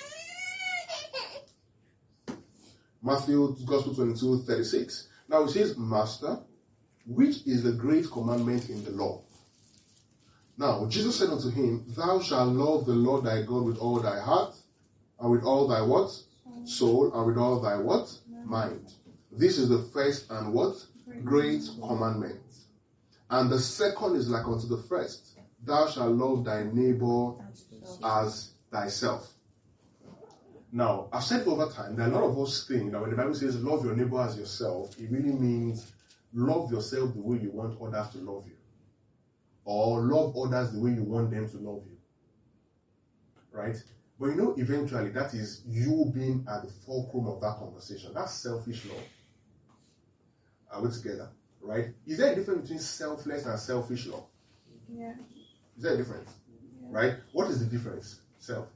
Matthew's Gospel twenty-two, thirty-six. Now it says, Master, which is the great commandment in the law? Now Jesus said unto him, Thou shalt love the Lord thy God with all thy heart, and with all thy what? Soul, and with all thy what? Mind. This is the first and what? Great commandment. And the second is like unto the first. Thou shalt love thy neighbor as thyself. Now, I've said over time that a lot of us think that when the Bible says love your neighbor as yourself, it really means love yourself the way you want others to love you. Or love others the way you want them to love you. Right? But you know, eventually that is you being at the fulcrum of that conversation. That's selfish love. Are we together? Right? Is there a difference between selfless and selfish love? Yeah. Is there a difference? Yeah. Right? What is the difference? Self.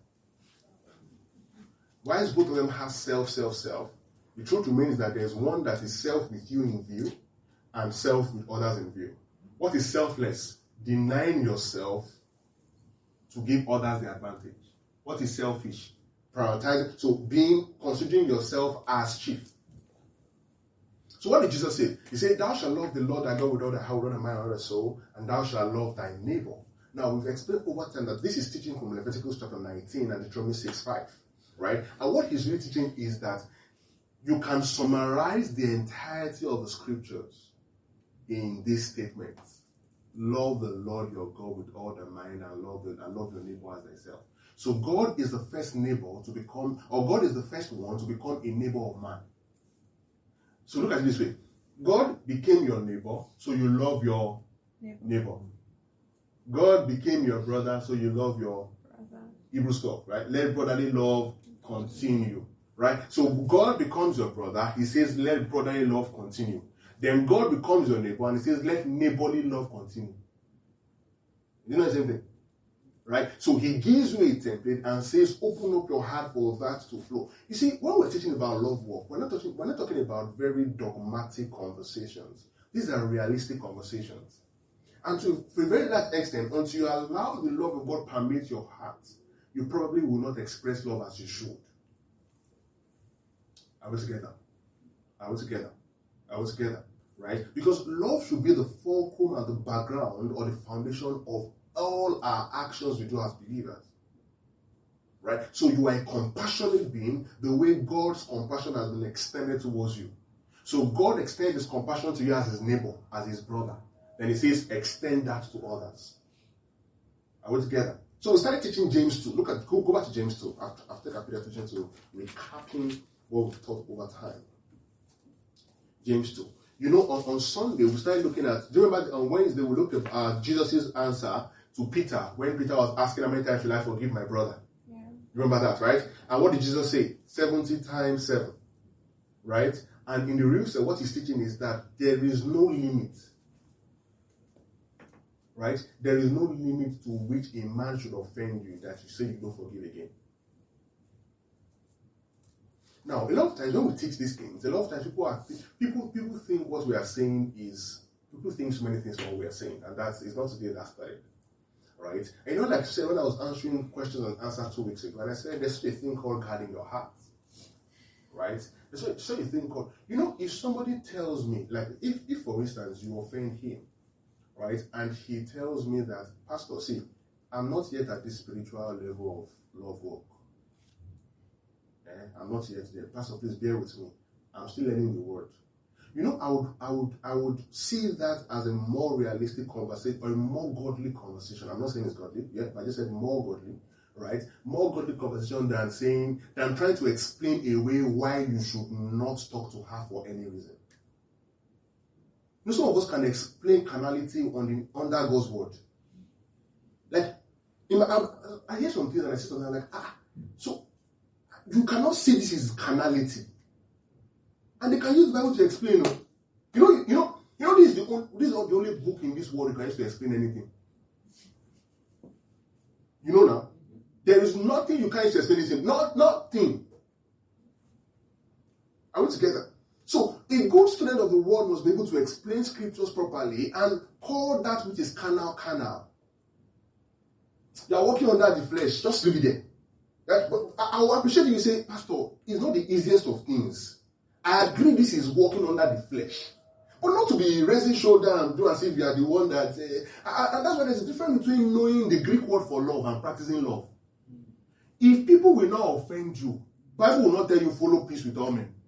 Whilst both of them have self, self, self, the truth remains that there's one that is self with you in view and self with others in view. What is selfless? Denying yourself to give others the advantage. What is selfish? Prioritizing. So being, considering yourself as chief. So what did Jesus say? He said, Thou shalt love the Lord thy God with all thy heart, with all thy mind, and all thy soul, and thou shalt love thy neighbor. Now, we've explained over time that this is teaching from Leviticus chapter nineteen and Deuteronomy six five, right? And what he's really teaching is that you can summarize the entirety of the scriptures in this statement. Love the Lord your God with all thy mind, and love, the, and love your neighbor as thyself. So God is the first neighbor to become, or God is the first one to become a neighbor of man. So look at it this way. God became your neighbor, so you love your neighbor. neighbor. God became your brother, so you love your brother. Hebrew stuff, right? Let brotherly love continue, right? So God becomes your brother. He says, let brotherly love continue. Then God becomes your neighbor, and he says, let neighborly love continue. You know the same thing? Right? So he gives you a template and says, open up your heart for that to flow. You see, when we're teaching about love walk, we're not talking, we're not talking about very dogmatic conversations. These are realistic conversations. And to, to a very large extent, until you allow the love of God permeate your heart, you probably will not express love as you should. Are we together? Are we together? Are we together? Right? Because love should be the fulcrum and the background or the foundation of all our actions we do as believers. Right? So you are a compassionate being the way God's compassion has been extended towards you. So God extends his compassion to you as his neighbor, as his brother. Then he says, extend that to others. Are we together? So we started teaching James two. Look at, go, go back to James two. After, after I paid attention to recapping what we've taught over time. James two. You know, on, on Sunday, we started looking at, do you remember on Wednesday, we looked at uh, Jesus' answer to Peter, when Peter was asking how many times should I forgive my brother? Yeah. Remember that, right? And what did Jesus say? seventy times seven. Right? And in the real sense, what he's teaching is that there is no limit. Right? There is no limit to which a man should offend you that you say you don't forgive again. Now, a lot of times when we teach these things, a lot of times people are people people think what we are saying is people think so many things from what we are saying, and that's it's not today that started. Right? And you know, like I said, when I was answering questions and answers two weeks ago, and I said there's such a thing called guarding your heart. Right? There's such a thing called, you know, if somebody tells me, like if, if for instance you offend him, right, and he tells me that, Pastor, see, I'm not yet at this spiritual level of love walk. Eh? I'm not yet there. Pastor, please bear with me. I'm still learning the word. You know, I would, I would, I would see that as a more realistic conversation or a more godly conversation. I'm not saying it's godly, yeah, but I just said more godly, right? More godly conversation than saying, than trying to explain away why you should not talk to her for any reason. You know, some of us can explain carnality on the, under God's word. Like, In my, I, I hear some things and I sit and I'm like, ah, so you cannot say this is carnality. And they can use the Bible to explain. No? You know, you know, you know, this is the only, this is not the only book in this world you can use to explain anything. You know now, there is nothing you can use to explain anything. Not nothing. Are we together? So a good student of the word must be able to explain scriptures properly and call that which is carnal carnal. You are working under the flesh. Just leave it there. Right? But I, I will appreciate you say, Pastor, it's not the easiest of things. I agree this is walking under the flesh. But not to be raising shoulder and do as if you are the one that... Uh, and that's why there's a difference between knowing the Greek word for love and practicing love. If people will not offend you, Bible will not tell you follow peace with all men.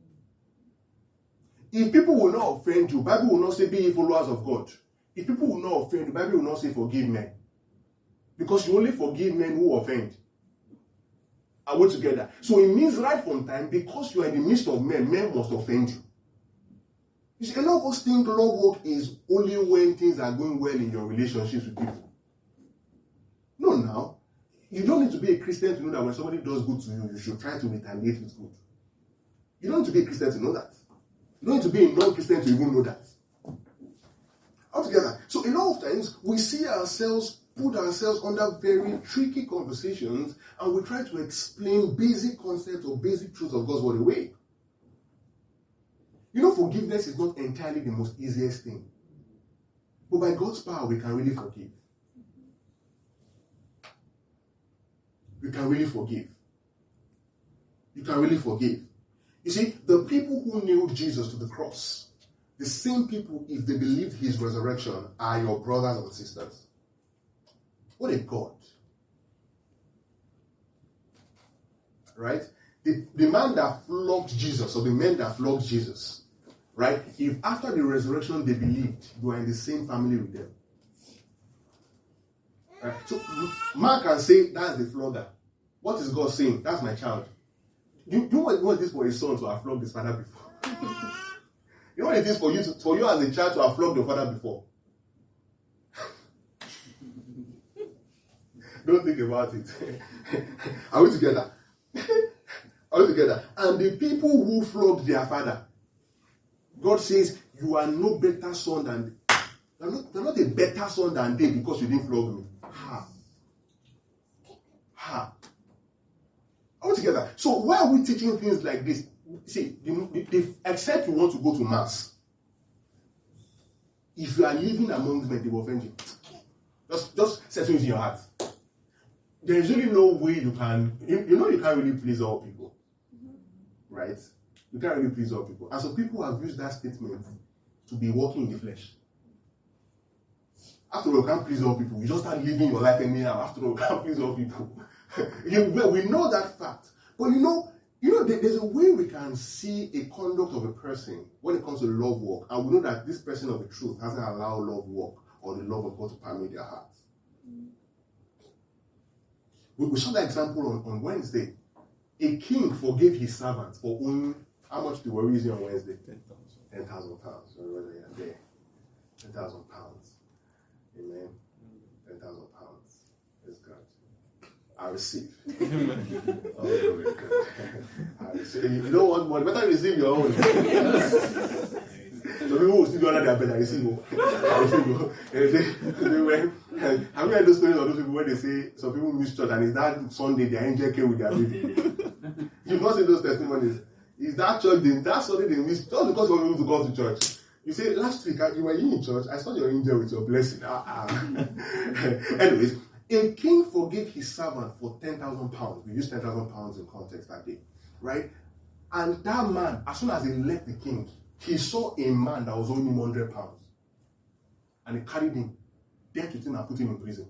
If people will not offend you, Bible will not say be ye followers of God. If people will not offend you, Bible will not say forgive men. Because you only forgive men who offend. Are we together? So it means right from time, because you are in the midst of men, men must offend you. You see, a lot of us think love work is only when things are going well in your relationships with people. No, now. You don't need to be a Christian to know that when somebody does good to you, you should try to retaliate with good. You don't need to be a Christian to know that. You don't need to be a non-Christian to even know that. Altogether. So a lot of times, we see ourselves, put ourselves under very tricky conversations, and we try to explain basic concepts or basic truths of God's word away. You know, forgiveness is not entirely the most easiest thing. But by God's power, we can really forgive. We can really forgive. You can really forgive. You see, the people who nailed Jesus to the cross, the same people, if they believed his resurrection, are your brothers and sisters. What a God. Right? The, the man that flogged Jesus, or the men that flogged Jesus, right? If after the resurrection they believed, you are in the same family with them. Right? So, man can say, that's the flogger. What is God saying? That's my child. You, you know what, what it is for a son to have flogged his father before? You know what it is for you to, for you as a child to have flogged your father before? Don't think about it. Are we together? Are we together? And the people who flogged their father, God says, you are no better son than you're not, you're not a better son than they because you didn't flog me. Ha. Ha. Are we together? So why are we teaching things like this? See, the, the, except you want to go to mass, if you are living among men, they will offend you. Just, just settle it in your heart. There is really no way you can, you, you know you can't really please all people. Right? You can't really please all people. And so people have used that statement to be walking in the flesh. After all, you can't please all people. You just start living your life anyhow. After all, you can't please all people. you, we know that fact. But you know, you know, there, there's a way we can see a conduct of a person when it comes to love walk. And we know that this person of the truth hasn't allowed love walk or the love of God to permeate their hearts. We, we saw that example on, on Wednesday. A king forgave his servants for owing, how much they were using on Wednesday? ten thousand pounds. ten thousand pounds. Amen. ten thousand pounds. Praise God. I receive. Oh, glory to God. I receive. You don't want money, better receive your own. So people will still do under their bed. I receive. I receive. Have you heard those stories of those people where they say some people miss church and it's that Sunday their angel came with their baby? You've not seen those testimonies. Is that church, they, that Sunday they missed just because you were able to go to church. You say, last week you were in church, I saw your angel with your blessing. Ah, ah. Anyways, a king forgave his servant for ten thousand pounds. We used ten thousand pounds in context that day. Right? And that man, as soon as he left the king, he saw a man that was owing him one hundred pounds. And he carried him, dealt with him and put him in prison.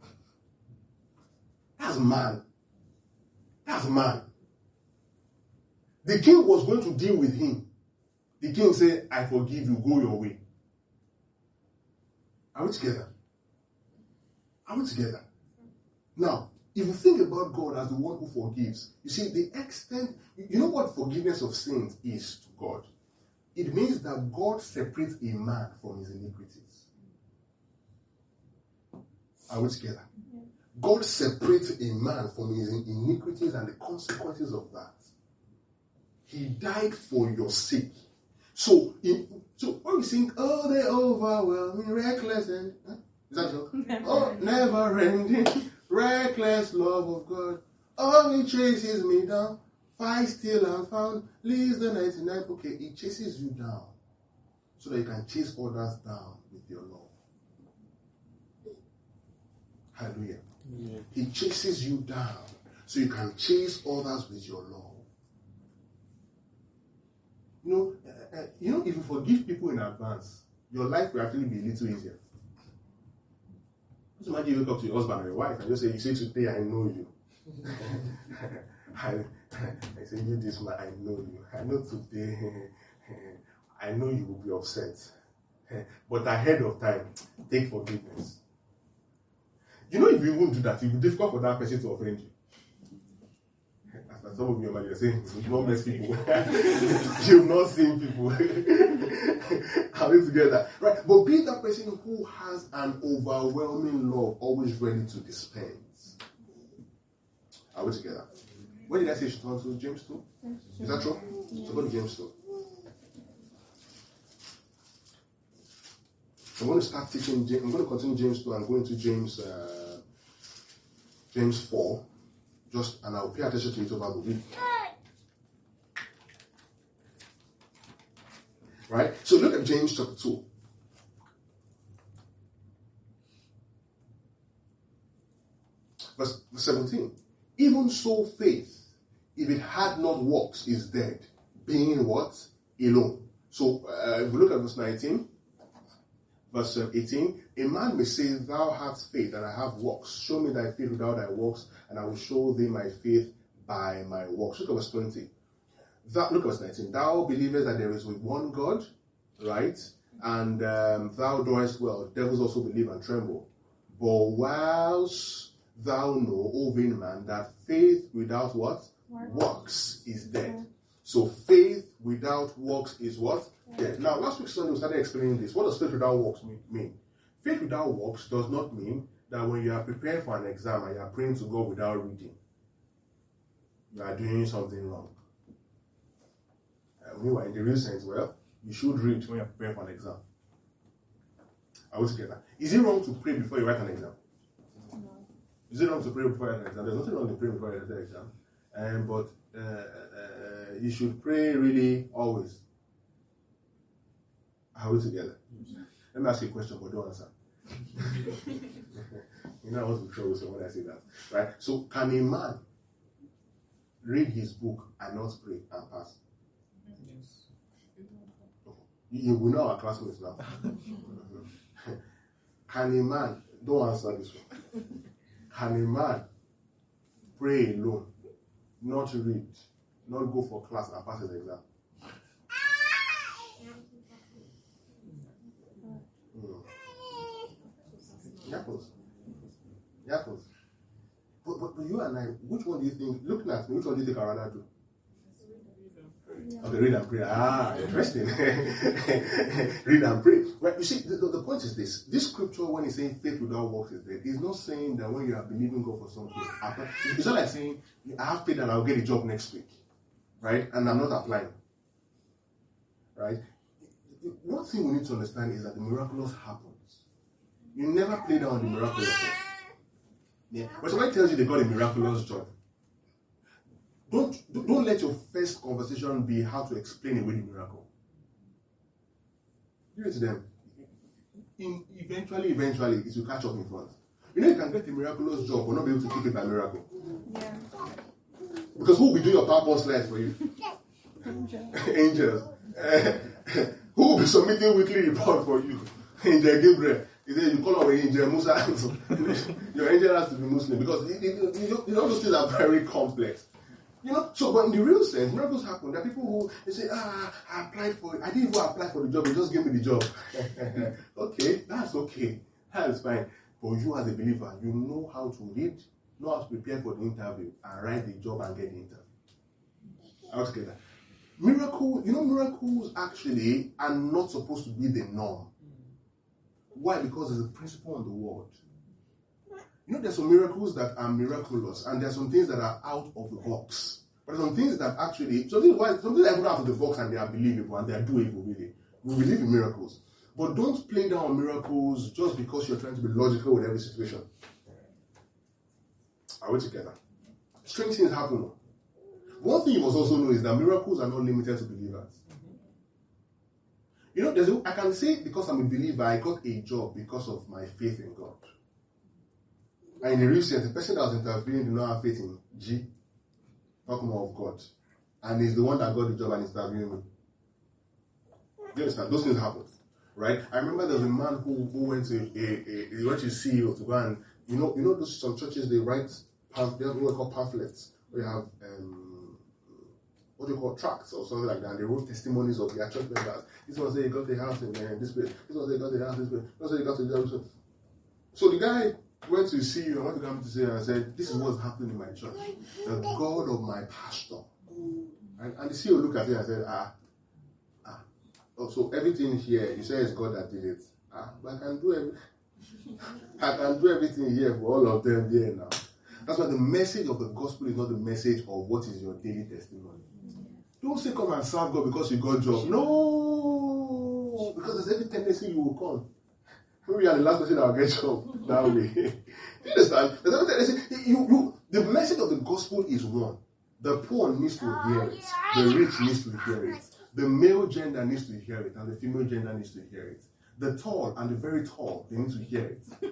That's man. That's man. The king was going to deal with him. The king said, I forgive you, go your way. Are we together? Are we together? Now, if you think about God as the one who forgives, you see, the extent, you know what forgiveness of sins is to God? It means that God separates a man from his iniquities. Are we together? God separates a man from his iniquities and the consequences of that. He died for your sake. So, in, so when we sing, oh, the overwhelming, reckless, and huh? Is that so? Oh, never ending, reckless love of God. Oh, he chases me down, fights till I'm found, leaves the ninety-nine. Okay, he chases you down so that you can chase others down with your love. Hallelujah. Yeah. He chases you down so you can chase others with your love. You know, uh, uh, you know, if you forgive people in advance, your life will actually be a little easier. Just imagine you wake up to your husband or your wife and just say, you say today, I know you. I, I say, you this man, I know you. I know today, I know you will be upset. But ahead of time, take forgiveness. You know, if you won't do that, it will be difficult for that person to offend you. As some of you are saying, you've not met people. You've not seen people. Are we together? Right? But be that person who has an overwhelming love, always ready to dispense. Are we together? What did I say she turned to? James two? Is that true? So go to James two. I'm going to start teaching, I'm going to continue James two and go into James, uh, James four. Just, and I'll pay attention to it over the week. Right? So look at James chapter two. Verse seventeen. Even so faith, if it had not works, is dead, being what? Alone. So uh, if we look at verse nineteen, verse eighteen, a man may say, thou hast faith and I have works. Show me thy faith without thy works, and I will show thee my faith by my works. Look at verse twenty. That, look at verse nineteen. Thou believest that there is one God, right? And um, thou doest well. Devils also believe and tremble. But whilst thou know, O vain man, that faith without what? Works, works is dead. So faith without works is what? Dead. Now, last week Sunday we started explaining this. What does faith without works mean? Faith without works does not mean that when you are preparing for an exam and you are praying to God without reading, you are doing something wrong. Uh, meanwhile, in the real sense, well, you should read when you are preparing for an exam. Are we together? Is it wrong to pray before you write an exam? No. Is it wrong to pray before you write an exam? There's nothing wrong to pray before you write an exam. Um, but uh, uh, you should pray really always. Are we together? Mm-hmm. Let me ask you a question, but don't answer. You know I want to trouble someone when I say that. Right? So, can a man read his book and not pray and pass? Yes. You, you will know our classmates now. Can a man, don't answer this one. Can a man pray alone, not read, not go for class and pass his exam? Yapples. Yapples. But, but, but you and I, which one do you think, looking at me, which one do you think I'd rather do? Okay, read and pray. Ah, interesting. Read and pray. Right, you see, the, the, the point is this. This scripture, when it's saying faith without works is dead, it's not saying that when you are believing God for something, it's not like saying, I have faith and I'll get a job next week. Right? And I'm not applying. Right? One thing we need to understand is that the miraculous happens. You never play down the miraculous job. Yeah. When somebody tells you they got a miraculous job, don't, don't let your first conversation be how to explain away the miracle. Give it to them. In, eventually, eventually, it will catch up in front. You know you can get a miraculous job but not be able to keep it by miracle. Yeah. Because who will be doing your purpose life for you? Angels. Angels. Uh, who will be submitting weekly report for you? Angel Gabriel. You call our angel Musa. Your angel has to be Muslim because it, it, it, you know those things are very complex. You know, so but in the real sense, miracles happen. There are people who they say, ah, I applied for it. I didn't even apply for the job, they just gave me the job. Okay, that's okay. That's fine. But you as a believer, you know how to read, know how to prepare for the interview, and write the job and get the interview. How together. Miracle, you know, miracles actually are not supposed to be the norm. Why? Because there's a principle in the world. You know, there's some miracles that are miraculous, and there's some things that are out of the box. But some things that actually, something why something that are out of the box and they are believable and they are doable, really. We believe in miracles. But don't play down on miracles just because you're trying to be logical with every situation. Are we together? Strange things happen. One thing you must also know is that miracles are not limited to believers. You know, there's a, I can say because I'm a believer, I got a job because of my faith in God. And in the real sense, the person that was interviewing did not have faith in G, talking of God. And he's the one that got the job and is interviewing me. You understand? Those things happen. Right? I remember there was a man who, who went to a, a, a went to C E O to go and, you know, you know those some churches, they write, pamp, they have what they call pamphlets. They have, um, what do you call, tracts or something like that. And they wrote testimonies of their church members. This one said he got the house in uh, this place. This one said he got the house in this place. This one said he got the house. So the guy went to see you and went to come to see her and said, this is what's happening in my church. The God of my pastor. And, and the C E O looked at it and said, ah, ah. Oh, so everything here, you say it's God that did it. Ah, but I can do everything. I can do everything here for all of them there now. That's why the message of the gospel is not the message of what is your daily testimony. Don't say come and serve God because you got a job. No! Because there's every tendency you will come. Maybe you are the last person that will get job that way. Do you understand? There's every tendency. You, you, the message of the gospel is one. The poor needs to hear it. The rich needs to hear it. The male gender needs to hear it. And the female gender needs to hear it. The tall and the very tall, they need to hear it.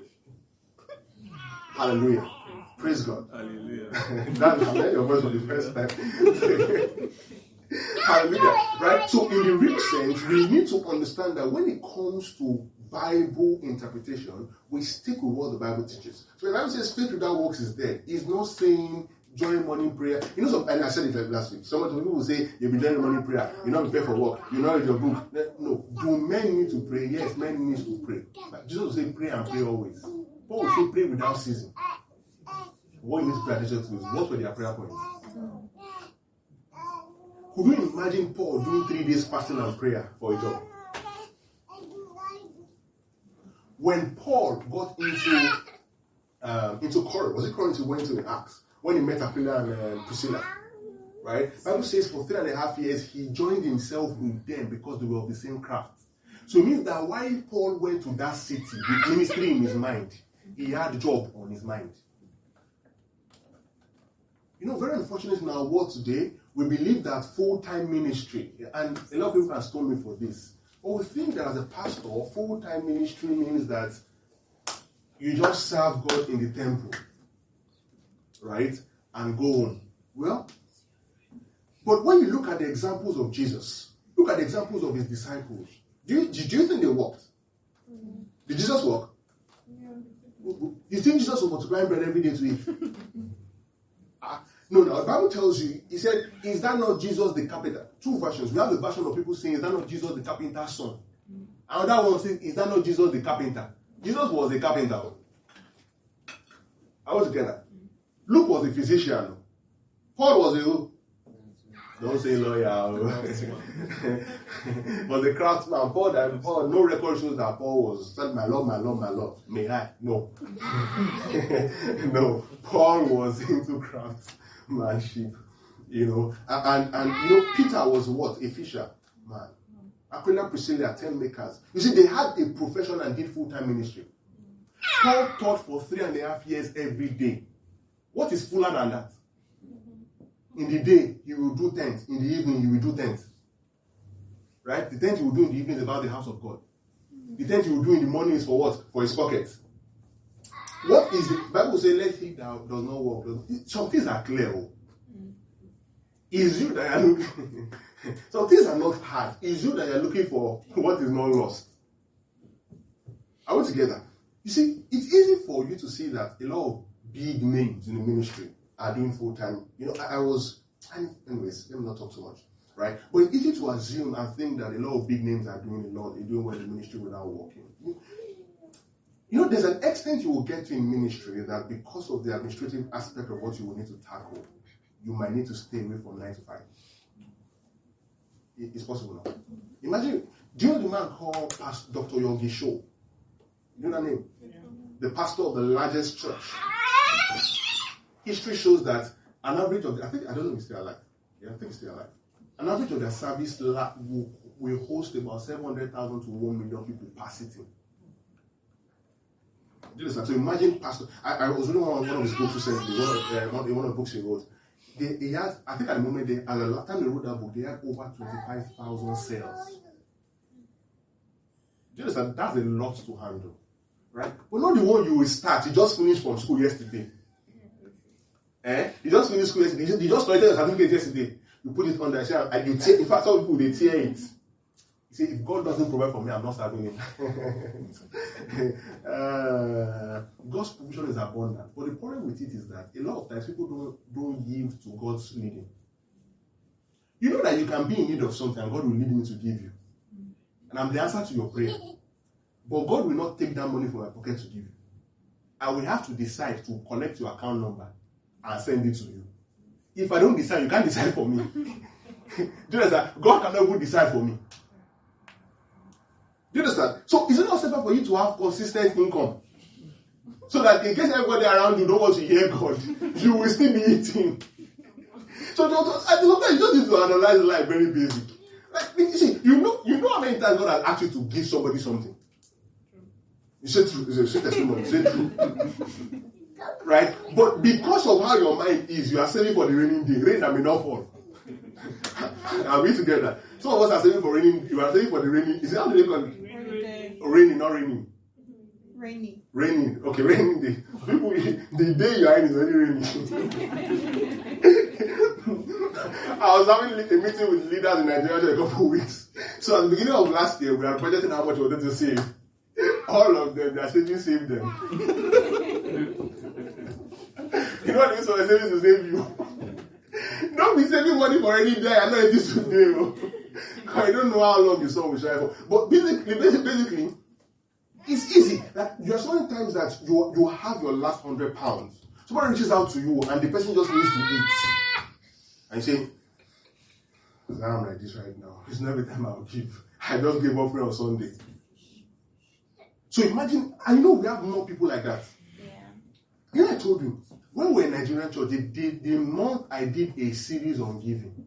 Hallelujah. Praise God. Hallelujah. That's your voice for the first time. Hallelujah. Right? So in the real sense, we need to understand that when it comes to Bible interpretation, we stick with what the Bible teaches. So the Bible says faith without works is dead. It's not saying join morning prayer. You know, some, and I said it last week. Some of the people will say, you'll be joining morning prayer. You're not prepared for work. You're not read your book. No. Do men need to pray? Yes, men need to pray. But Jesus will say pray and pray always. Paul will say pray without ceasing. What you need to pay attention to is what were their prayer points? Could you imagine Paul doing three days fasting and prayer for a job? When Paul got into um, into Corinth, was it Corinth he went to in Acts? When he met Aquila and uh, Priscilla, right? The Bible says for three and a half years he joined himself with them because they were of the same craft. So it means that while Paul went to that city with ministry in his mind, he had a job on his mind. You know, very unfortunate in our world today, we believe that full-time ministry, and a lot of people can stone me for this, but we think that as a pastor, full-time ministry means that you just serve God in the temple, right, and go home. Well, but when you look at the examples of Jesus, look at the examples of his disciples, do you, do you think they walked? Mm-hmm. Did Jesus walk? Yeah. You think Jesus was multiplying bread every day to eat? ah, no, no, the Bible tells you, he said, is that not Jesus the carpenter? Two versions. We have the version of people saying, is that not Jesus the carpenter's son? Mm-hmm. Another one saying, is that not Jesus the carpenter? Jesus was a carpenter. I was together. Luke was a physician. Paul was a don't say lawyer. But the craftsman, Paul, that Paul, no record shows that Paul was said, my Lord, my Lord, my Lord. May I? No. No. Paul was into craftsmanship. You know. And, and, and you know, Peter was what? A fisher man. Aquila, Priscilla, tent makers. You see, they had a profession and did full-time ministry. Paul taught for three and a half years every day. What is fuller than that? In the day, you will do tent. In the evening, you will do tent. Right? The tent you will do in the evening is about the house of God. The tent you will do in the morning is for what? For his pocket. What is the Bible says, let he that does not work. Some things are clear. Oh. It's you that are looking. Some things are not hard. It's you that are looking for what is not lost. Are we together? You see, it's easy for you to see that a lot of big names in the ministry are doing full time. You know, I, I was, anyways, let me not talk too much, right? But it's easy to assume and think that a lot of big names are doing a lot, they're doing well in the ministry without working. You know, there's an extent you will get to in ministry that because of the administrative aspect of what you will need to tackle, you might need to stay away from nine to five. It, it's possible now. Imagine, do you know the man called Pastor Doctor Yogi Show? You know that name? Yeah. the pastor of the largest church. History shows that an average of, I think, I don't know if he's still alive. Yeah, I think he's still alive. An average of their service will, will host about seven hundred thousand to one million people per sitting. So imagine pastor. I, I was reading one, one of his books recently, one of, uh, one, one of the books he wrote. They, he had, I think at the moment, they, at the time they wrote that book, they had over twenty-five thousand cells. Do you understand? That's a lot to handle. Right? But not the one you will start. You just finished from school yesterday. Eh? You just finished school yesterday. You just started a certificate yesterday. You put it on the shelf and you tear. In fact, some people they tear it. You say, if God doesn't provide for me, I'm not serving Him. uh, God's provision is abundant, but the problem with it is that a lot of times people don't don't yield to God's leading. You know that you can be in need of something, and God will lead me to give you, and I'm the answer to your prayer. But God will not take that money from my pocket to give you. I will have to decide to collect your account number and send it to you. If I don't decide, you can't decide for me. Do you understand? God cannot even decide for me. Do you understand? So is it not safer for you to have consistent income? So that in case everybody around you don't want to hear God, you will still be eating. So sometimes you just need to analyze life very basic. Like, you see, you know, you know how many times God has asked you to give somebody something. You say true, you say testimony, you say true. Right? But because of how your mind is, you are saving for the raining day. Rain that may not fall. Are we together? Some of us are saving for raining. You are saving for the raining. Is it how do they call it? Rainy. Oh, raining, not raining. Rainy. Raining. Okay, raining day. People, the day you are in is already raining. I was having a meeting with leaders in Nigeria a couple of weeks. So at the beginning of last year, we were budgeting how much we wanted to save. All of them, their savings saved them. You know what it means for a savings to save you? Don't be saving money for any day. I know it is today. I don't know how long you saw we share for. But basically, basically, basically, it's easy. Like, there are so many times that you, you have your last hundred pounds. Somebody reaches out to you and the person just needs to eat. And you say, I'm like this right now. It's not every time I'll give. I just gave up on Sunday. So imagine, I know we have more people like that. Yeah. You know, I told you, when we were in Nigerian church, the, the, the month I did a series on giving,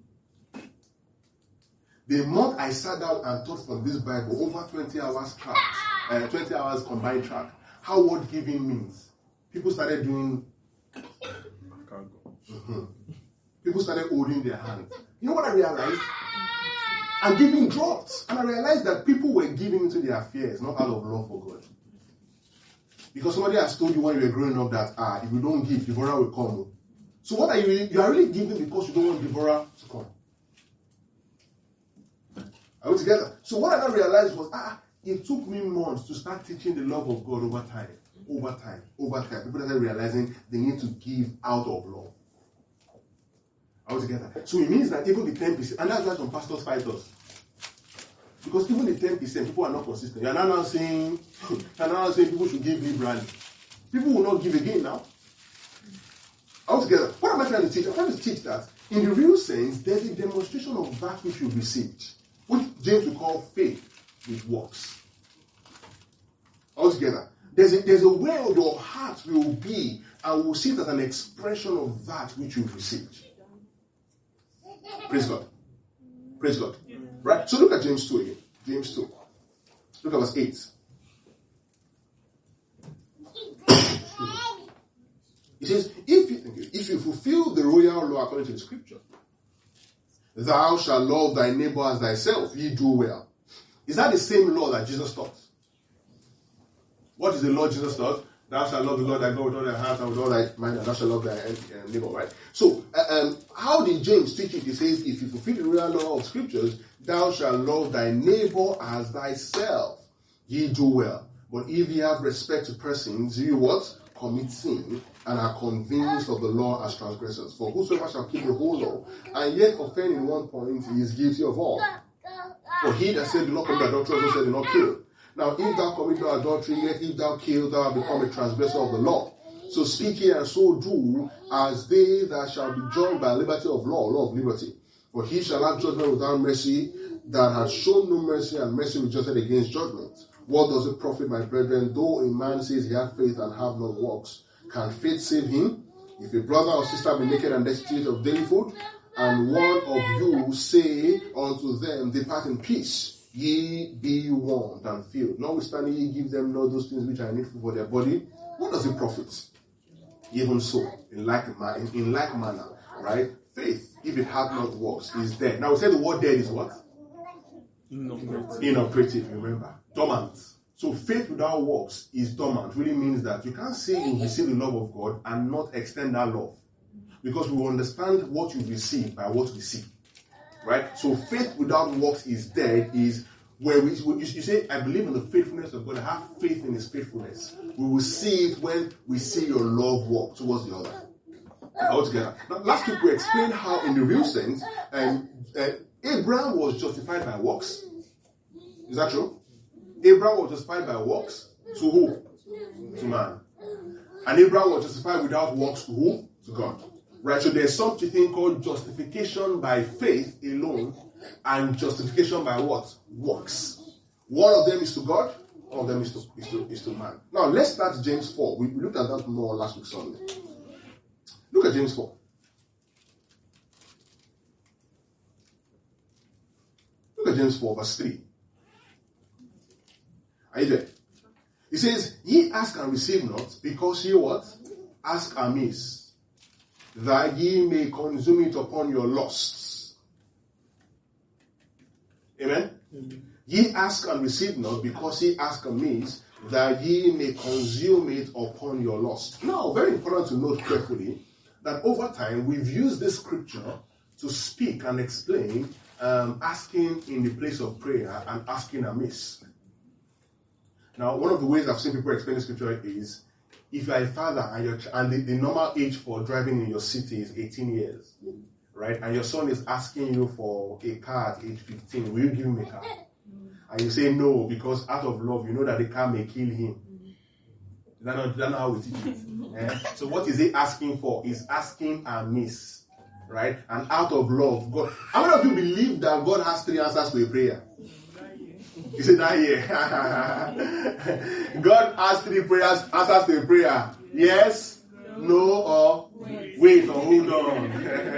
the month I sat down and taught from this Bible, over twenty hours track, uh, twenty hours combined track, how what giving means. People started doing, mm-hmm. People started holding their hands. You know what I realized? And giving dropped. And I realized that people were giving into their fears, not out of love for God. Because somebody has told you when you were growing up that, ah, if you don't give, devourer will come. So what are you really? You are really giving because you don't want devourer to come. Are we together? So what I now realized was, ah, it took me months to start teaching the love of God over time. Over time. Over time. People started realizing they need to give out of love. Are we together? So it means that even the ten percent, and that's why some pastors fight us. Because even the ten percent, people are not consistent. You are now saying, you are now saying people should give liberally. People will not give again now. Are we together? What am I trying to teach? I'm trying to teach that in the real sense, there's a demonstration of that which you received, which James will call faith with works. All together. There's a, there's a way your heart will be, and will see it as an expression of that which you've received. Praise God. Praise God. Yeah. Right? So look at James two again. James two. Look at verse eight. It says, if you, if you fulfill the royal law according to the scripture, thou shalt love thy neighbor as thyself, ye do well. Is that the same law that Jesus taught? What is the law Jesus taught? Thou shalt love the Lord thy God with all thy heart and with all thy mind, and thou shalt love thy uh, neighbor, right? So, uh, um, how did James teach it? He says, if you fulfill the royal law of scriptures, thou shalt love thy neighbor as thyself. Ye do well. But if ye have respect to persons, ye what? Commit sin, and are convinced of the law as transgressors. For whosoever shall keep the whole law, and yet offend in one point, he is guilty of all. For he that said, do not commit adultery, also said, do not kill. Now, if thou commit no adultery, yet if thou kill, thou hast become a transgressor of the law. So speak ye and so do, as they that shall be joined by liberty of law, law of liberty. For he shall have judgment without mercy, that has shown no mercy, and mercy rejected against judgment. What does it profit, my brethren, though a man says he hath faith and have not works? Can faith save him? If a brother or sister be naked and destitute of daily food, and one of you say unto them, depart in peace, ye be warmed and filled, notwithstanding ye give them not those things which are needful for their body, what does it profit? Even so, in like, ma- in, in like manner, right? Faith, if it hath not works, is dead. Now we say the word dead is what? Inoperative. Inoperative, remember. Dormant. So faith without works is dormant. Really means that you can't say you receive the love of God and not extend that love. Because we understand what you receive by what we see. Right? So faith without works is dead is where we, you say, I believe in the faithfulness of God. I have faith in his faithfulness. We will see it when we see your love walk towards the other. Altogether. Now, last week we explained how in the real sense, um, uh, Abraham was justified by works. Is that true? Abraham was justified by works to who? To man. And Abraham was justified without works to who? To God. Right? So there's something called justification by faith alone and justification by what? Works. One of them is to God, one of them is to, is to, is to man. Now let's start James four. We looked at that more last week Sunday. Look at James four. Look at James four, verse three. Are you there? It says, ye ask and receive not, because ye what? Ask amiss, that ye may consume it upon your lusts. Amen? Mm-hmm. Ye ask and receive not, because ye ask amiss, that ye may consume it upon your lust. Now, very important to note carefully that over time we've used this scripture to speak and explain um, asking in the place of prayer and asking amiss. Now, one of the ways I've seen people explain the scripture is, if you are a father and, your ch- and the, the normal age for driving in your city is eighteen years, right? And your son is asking you for a car at age fifteen, will you give him a car? And you say no, because out of love, you know that the car may kill him. Is that not, is that not how we teach it? eh? So what is he asking for? He's asking amiss, right? And out of love, God. How many of you believe that God has three answers to a prayer? You say that here. God has three prayers, answers to a prayer. Yes, no, or wait, wait or hold on.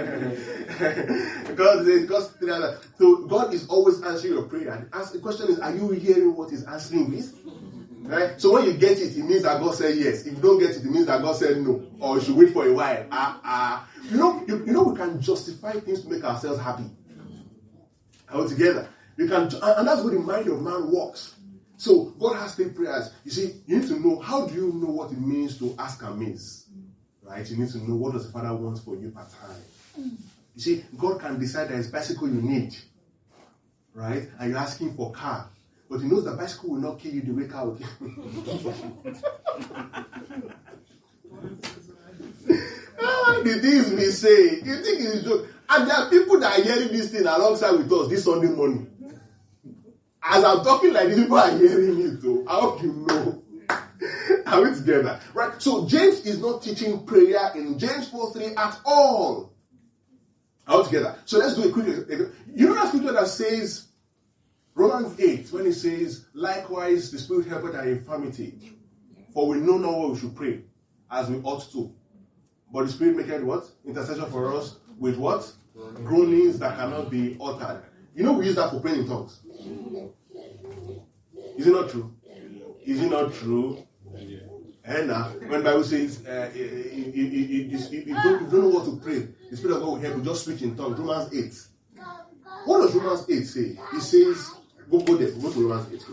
God says, God, three answers. So God is always answering your prayer. And the question is, are you hearing what he's answering with? Right? So when you get it, it means that God said yes. If you don't get it, it means that God said no. Or you should wait for a while. Ah, ah. You know, you, you know, we can justify things to make ourselves happy. All together. You can, and that's what the mind of man works. So God has three prayers. You see, you need to know, how do you know what it means to ask amiss? Right? You need to know, what does the Father want for you per time? You see, God can decide that it's bicycle you need. Right? And you're asking for car. But he knows that bicycle will not kill you the way car will kill you. Ah, the things we say, you think it's a joke. And there are people that are hearing this thing alongside with us this Sunday morning. As I'm talking like this, people are hearing it too. I hope you know. Are we together? Right? So James is not teaching prayer in James four three at all. Are we together? So let's do a quick. You know that scripture that says, Romans eight, when it says, likewise the Spirit helpeth our infirmity, for we know not what we should pray as we ought to. But the Spirit maketh what? Intercession for us with what? Groanings that cannot be uttered. You know we use that for praying in tongues. Is it not true? Is it not true? And uh, when the Bible says, uh, you, you, you, you, you, don't, you don't know what to pray, the Spirit of God will help you, just switch in tongues. Romans eight. What does Romans eight say? It says, go, go there, go to Romans eight.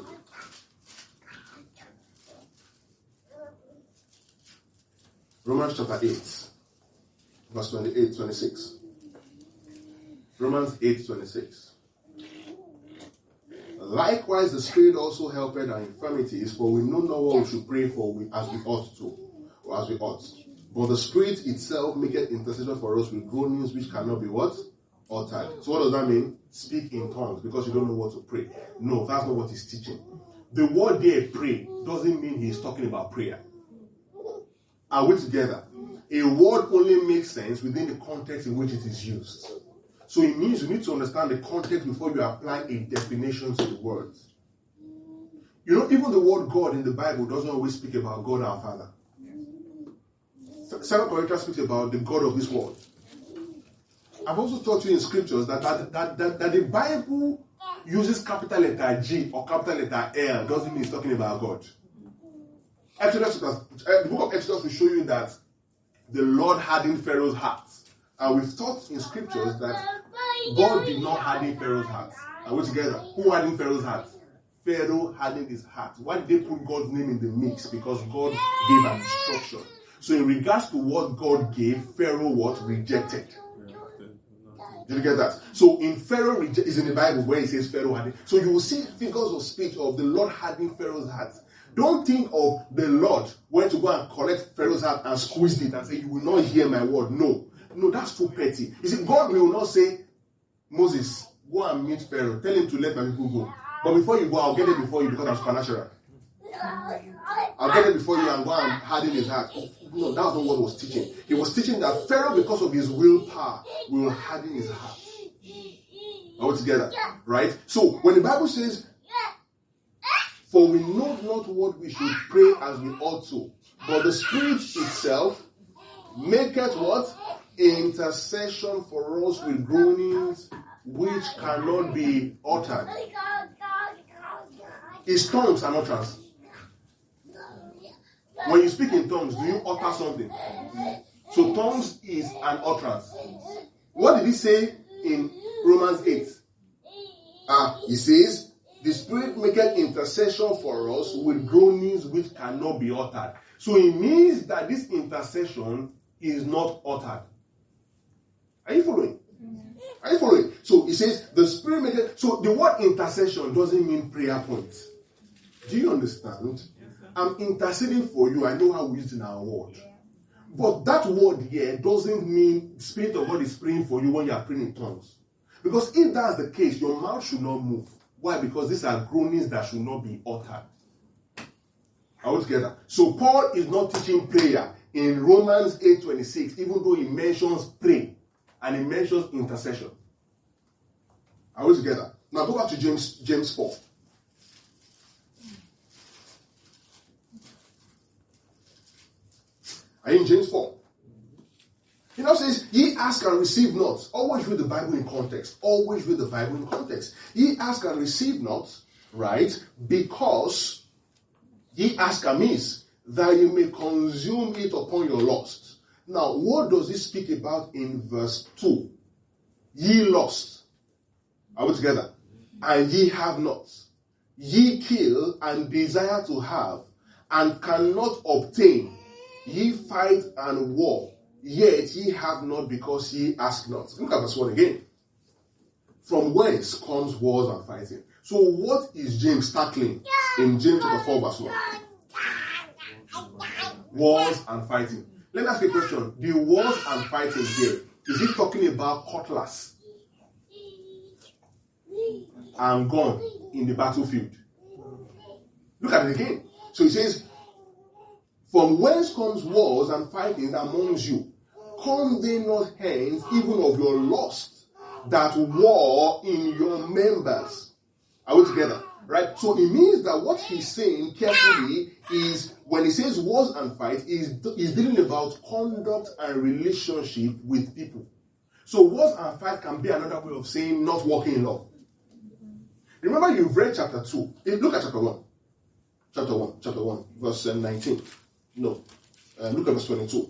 Romans chapter eight, verse twenty-eight, twenty-six. Romans eight, twenty-six. Likewise, the Spirit also helpeth our infirmities, for we know not what we should pray for as we ought to, or as we ought. But the Spirit itself maketh intercession for us with groanings which cannot be what? Uttered. So what does that mean? Speak in tongues, because you don't know what to pray. No, that's not what he's teaching. The word there, pray, doesn't mean he's talking about prayer. Are we together? A word only makes sense within the context in which it is used. So it means you need to understand the context before you apply a definition to the words. You know, even the word God in the Bible doesn't always speak about God our Father. Second Corinthians speaks about the God of this world. I've also taught you in scriptures that that, that, that, that the Bible uses capital letter G or capital letter L doesn't mean it's talking about God. Exodus, the book of Exodus will show you that the Lord hardened Pharaoh's heart. And we've taught in scriptures that God did not harden Pharaoh's heart. Are we together? Who hardened Pharaoh's heart? Pharaoh hardened his heart. Why did they put God's name in the mix? Because God gave an instruction. So in regards to what God gave, Pharaoh what? Rejected. Did you get that? So in Pharaoh rege- is in the Bible where it says Pharaoh hardened. So you will see figures of speech of the Lord hardening Pharaoh's heart. Don't think of the Lord went to go and collect Pharaoh's heart and squeezed it and say, you will not hear my word. No. No, that's too petty. You see, God will not say, Moses, go and meet Pharaoh. Tell him to let my people go. But before you go, I'll get it before you because I'm supernatural. I'll get it before you and go and harden his heart. No, that's not what he was teaching. He was teaching that Pharaoh, because of his willpower, will harden his heart. Are we together? Right? So, when the Bible says, for we know not what we should pray as we ought to, but the Spirit itself maketh what? Intercession for us with groanings which cannot be uttered. Is tongues an utterance? When you speak in tongues, do you utter something? So tongues is an utterance. What did he say in Romans eight? Ah, he says, the Spirit maketh intercession for us with groanings which cannot be uttered. So it means that this intercession is not uttered. Are you following? Are you following? So it says, the Spirit maketh... So the word intercession doesn't mean prayer points. Do you understand? I'm interceding for you. I know how we use it in our word. But that word here doesn't mean the Spirit of God is praying for you when you are praying in tongues. Because if that's the case, your mouth should not move. Why? Because these are groanings that should not be uttered. Are we together? So Paul is not teaching prayer in Romans eight twenty-six, even though he mentions pray and he mentions intercession. Are we together? Now go back to James, James four. Are you in James four? He now says, ye ask and receive not. Always read the Bible in context. Always read the Bible in context. Ye ask and receive not, right? Because ye ask amiss, that you may consume it upon your lust. Now, what does this speak about in verse two? Ye lust. Are we together? And ye have not. Ye kill and desire to have, and cannot obtain. Ye fight and war, yet ye have not because ye ask not. Look at verse one again. From whence comes wars and fighting? So what is James tackling in James chapter four verse one? Wars and fighting. Let me ask you a question. The wars and fighting here, is he talking about cutlass and gun in the battlefield? Look at it again. So he says, from whence comes wars and fightings amongst you? Come they not hence even of your lust that war in your members? Are we together? Right? So it means that what he's saying carefully is, when he says wars and fights, is is dealing about conduct and relationship with people. So wars and fight can be another way of saying not walking in love. Remember, you've read chapter two. Look at chapter one. Chapter one. Chapter one, verse nineteen. No. Uh, look at verse twenty-two.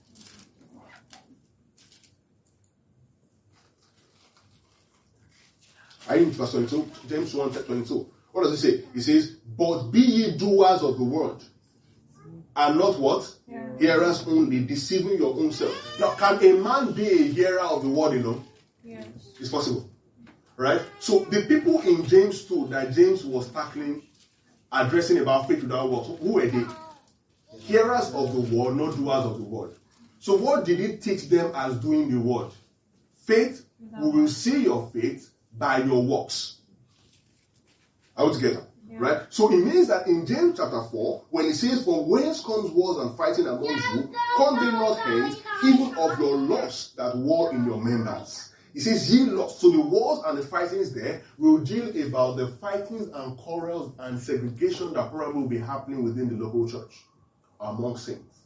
Are you in verse twenty-two? James one, twenty-two. What does it say? It says, but be ye doers of the word, and not what? Yeah. Hearers only, deceiving your own self. Now, can a man be a hearer of the word alone? Yes. It's possible. Right? So, the people in James two that James was tackling, addressing about faith without works, who were they? Hearers of the word, not doers of the word. So what did he teach them as doing the word? Faith, we will see your faith by your works. Are we together? Yeah. Right? So it means that in James chapter four, when he says, for whence comes wars and fighting amongst you, come they not hence, even of your lust that war in your members. It says ye lost. So the wars and the fightings there will deal about the fightings and quarrels and segregation that probably will be happening within the local church among saints.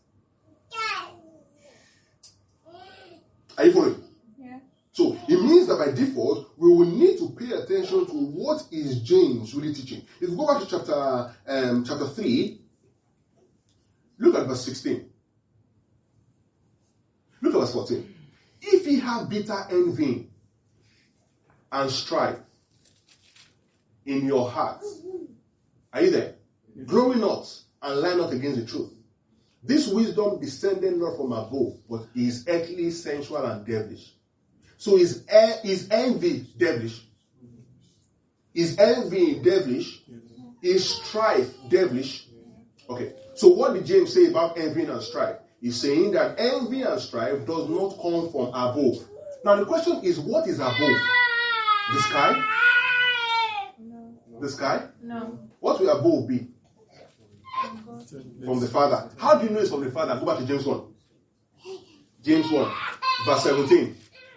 Are you following? Yeah. So it means that by default, we will need to pay attention to what is James really teaching. If you go back to chapter um, chapter three, look at verse sixteen. Look at verse fourteen. If ye have bitter envy and strife in your hearts, are you there? Growing not and lie not against the truth. This wisdom descended not from above, but is earthly, sensual, and devilish. So is, is envy devilish? Is envy devilish? Is strife devilish? Okay. So what did James say about envy and strife? He's saying that envy and strife does not come from above. Now the question is, what is above? The sky? No. The sky? No. What will above be? From the Father. How do you know it's from the Father? Go back to James one. James one, verse seventeen.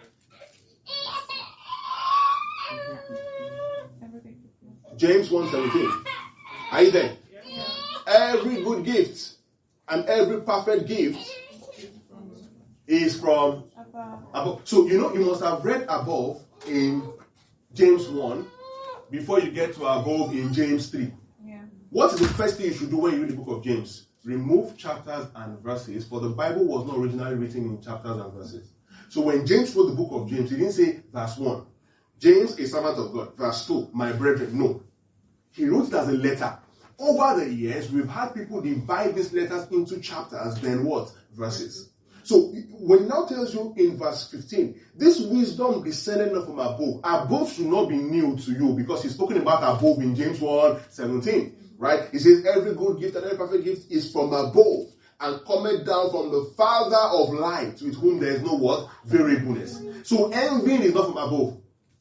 James one seventeen. Are you there? Every good gift and every perfect gift is from Above. above. So you know you must have read above in James one before you get to above in James three. Yeah. What is the first thing you should do when you read the book of James? Remove chapters and verses, for the Bible was not originally written in chapters and verses. So when James wrote the book of James, he didn't say verse one, James, a servant of God. Verse two, my brethren. No. He wrote it as a letter. Over the years, we've had people divide these letters into chapters, then what? Verses. So when it now tells you in verse fifteen, this wisdom descended not from above. Above should not be new to you, because he's spoken about above in James one seventeen. Right? He says every good gift and every perfect gift is from above and cometh down from the Father of light, with whom there is no what? Variableness. So envying is not from above.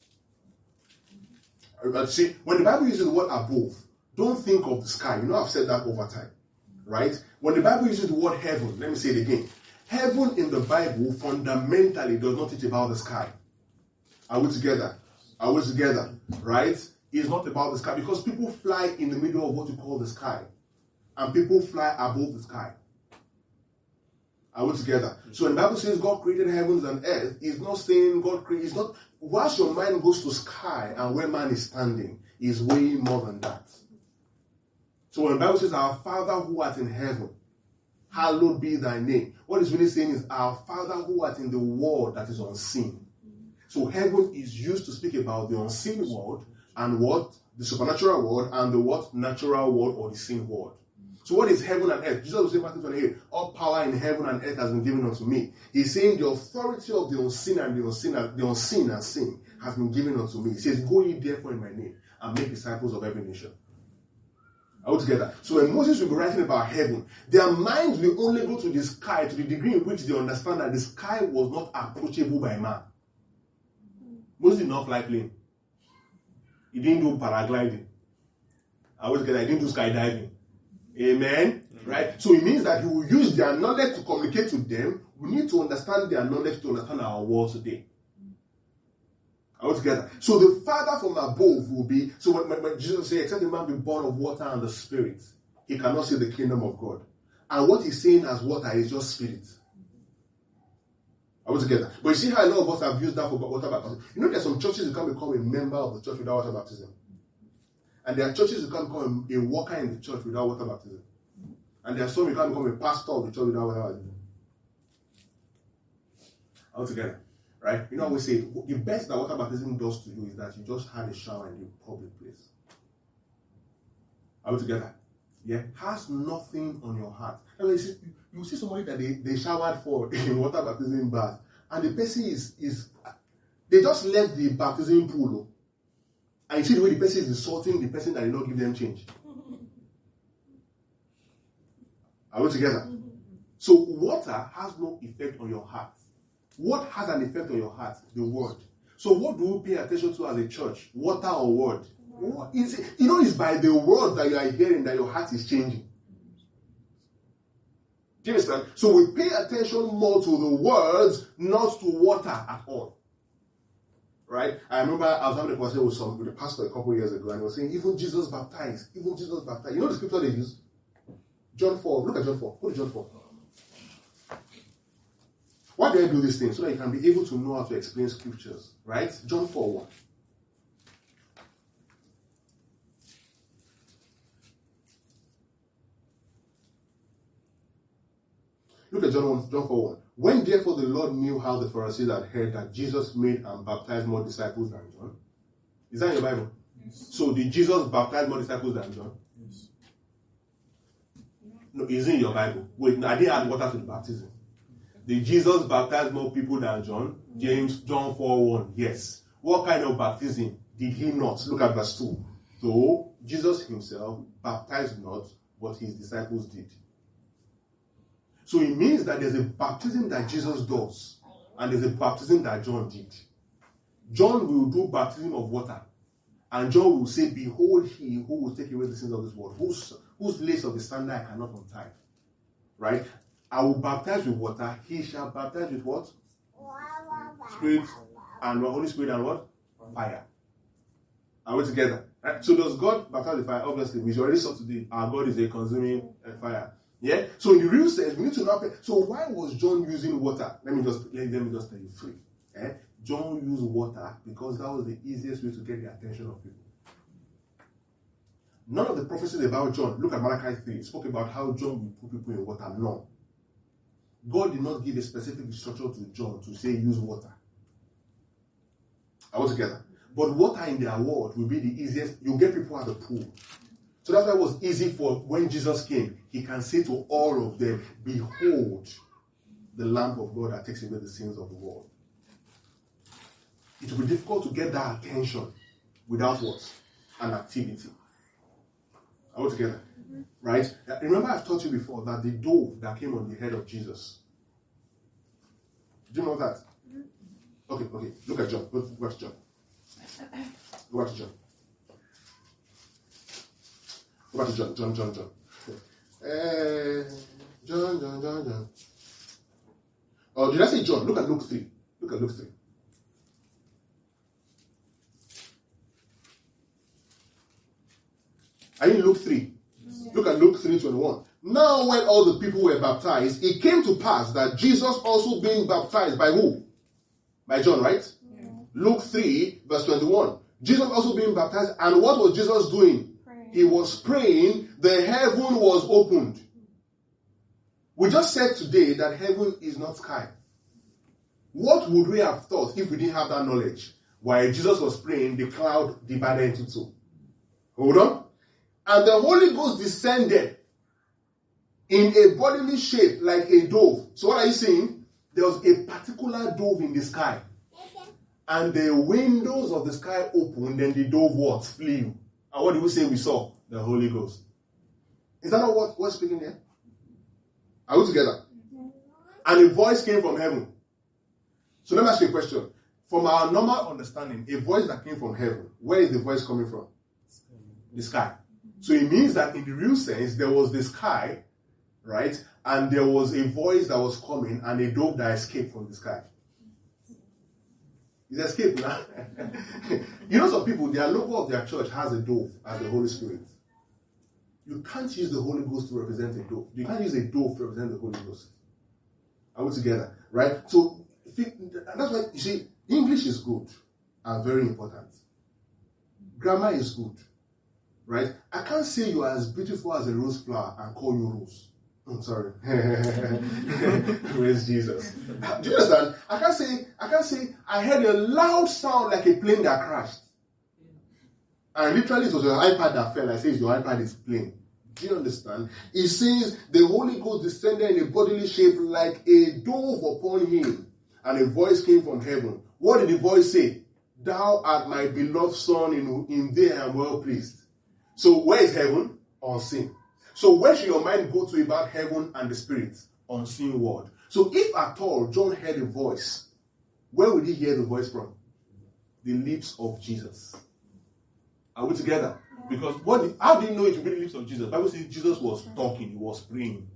But see, when the Bible uses the word above, don't think of the sky. You know I've said that over time. Right? When the Bible uses the word heaven, let me say it again. Heaven in the Bible fundamentally does not teach about the sky. Are we together? Are we together? Right? It's not about the sky, because people fly in the middle of what you call the sky, and people fly above the sky. Are we together? So when the Bible says God created heavens and earth, it's not saying God created. It's not. Once your mind goes to sky and where man is standing, is way more than that. So when the Bible says, "Our Father who art in heaven, hallowed be thy name," what it's really saying is, "Our Father who art in the world that is unseen." So heaven is used to speak about the unseen world, and what? The supernatural world, and the what? Natural world, or the seen world. So what is heaven and earth? Jesus will say, Matthew twenty-eight, all power in heaven and earth has been given unto me. He's saying the authority of the unseen and the unseen, the unseen and sin has been given unto me. He says, go ye therefore in my name and make disciples of every nation. All together. So when Moses will be writing about heaven, their minds will only go to the sky to the degree in which they understand that the sky was not approachable by man. Moses did not fly plane. He didn't do paragliding. I was together. He didn't do skydiving. Amen? Mm-hmm. Right? So it means that he will use their knowledge to communicate to them. We need to understand their knowledge to understand our world today. All together. So the Father from above will be, so when, when Jesus says, except a man be born of water and the Spirit, he cannot see the kingdom of God. And what he's saying as water is just spirit. All together. But you see how a lot of us have used that for water baptism. You know, there are some churches who can become a member of the church without water baptism. And there are churches who can become a worker in the church without water baptism. And there are some who can become a pastor of the church without water baptism. All together. Right? You know, we say the best that water baptism does to you is that you just had a shower in a public place. Are we together? Yeah? Has nothing on your heart. And you see, you see somebody that they, they showered for in water baptism bath, and the person is, is they just left the baptism pool. And you see the way the person is insulting the person that did not give them change. Are we together? So water has no effect on your heart. What has an effect on your heart? The word. So what do we pay attention to as a church? Water or word? What is it? You know, it's by the word that you are hearing that your heart is changing. Do you understand? So we pay attention more to the words, not to water at all. Right? I remember I was having a conversation with some with a pastor a couple of years ago, and he was saying, even Jesus baptized, even Jesus baptized. You know the scripture they use? John four. Look at John four. Go to John four. Why do I do this thing? So that you can be able to know how to explain scriptures. Right? John four one. Look at John one, John four one. When therefore the Lord knew how the Pharisees had heard that Jesus made and baptized more disciples than John. Is that in your Bible? Yes. So did Jesus baptize more disciples than John? Yes. No, it's in your Bible. Wait, I didn't add water to the baptism. Did Jesus baptize more people than John? James, John four one. Yes. What kind of baptism did he not? Look at verse two. So Jesus himself baptized not, but his disciples did. So it means that there's a baptism that Jesus does, and there's a baptism that John did. John will do baptism of water, and John will say, behold he who will take away the sins of this world, whose, whose lace of the sandal I cannot untie. Right? I will baptize with water, he shall baptize with what? Spirit, and the Holy Spirit and what? Fire. Are we together? Right? So does God baptize with fire? Obviously, we already saw today, our God is a consuming uh, fire. Yeah. So in the real sense, we need to know. So why was John using water? Let me just let, let me just tell you free. Eh? John used water because that was the easiest way to get the attention of people. None of the prophecies about John, look at Malachi three, spoke about how John would put people in water. No. God did not give a specific instruction to John to say use water. Are we together? But water in their world will be the easiest. You get people at the pool. So that's why it was easy for when Jesus came. He can say to all of them, behold, the Lamb of God that takes away the sins of the world. It will be difficult to get that attention without what? An activity. Are we together? Mm-hmm. Right? Remember I've taught you before that the dove that came on the head of Jesus. Do you know that? Mm-hmm. Okay, okay. Look at John. Go, go to John. Go back to John. Go back to John, John, John, John. Uh, John, John, John, John. Oh, did I say John? Look at Luke three. Look at Luke three. Are you in Luke three? Yeah. Look at Luke three twenty-one. Now when all the people were baptized, it came to pass that Jesus also being baptized by who? By John, right? Yeah. Luke three verse twenty-one. Jesus also being baptized, and what was Jesus doing? He was praying, the heaven was opened. We just said today that heaven is not sky. What would we have thought if we didn't have that knowledge? While Jesus was praying, the cloud divided into two. Hold on. And the Holy Ghost descended in a bodily shape like a dove. So what are you seeing? There was a particular dove in the sky. And the windows of the sky opened, and the dove what? Flew. And what do we say we saw? The Holy Ghost. Is that not what we're speaking here? Are we together? And a voice came from heaven. So let me ask you a question. From our normal understanding, a voice that came from heaven, where is the voice coming from? The sky. So it means that in the real sense, there was the sky, right? And there was a voice that was coming and a dove that escaped from the sky. It's escaped now. You know, some people, their logo of their church has a dove as the Holy Spirit. You can't use the Holy Ghost to represent a dove. You can't use a dove to represent the Holy Ghost. Are we together? Right? So, that's why, you see, English is good and very important. Grammar is good. Right? I can't say you are as beautiful as a rose flower and call you Rose. I'm sorry. Praise Jesus. Do you understand? I can't say, I can't say, I heard a loud sound like a plane that crashed. And literally it was your iPad that fell. I say your iPad is playing. Do you understand? It says the Holy Ghost descended in a bodily shape like a dove upon him. And a voice came from heaven. What did the voice say? Thou art my beloved son, in, in thee I am well pleased. So where is heaven? Unseen. So where should your mind go to about heaven and the spirit? Unseen world. So if at all John heard a voice, where would he hear the voice from? The lips of Jesus. Are we together? Yeah. Because what? Did, how do you know it would be the lips of Jesus? The Bible says Jesus was talking, he was praying.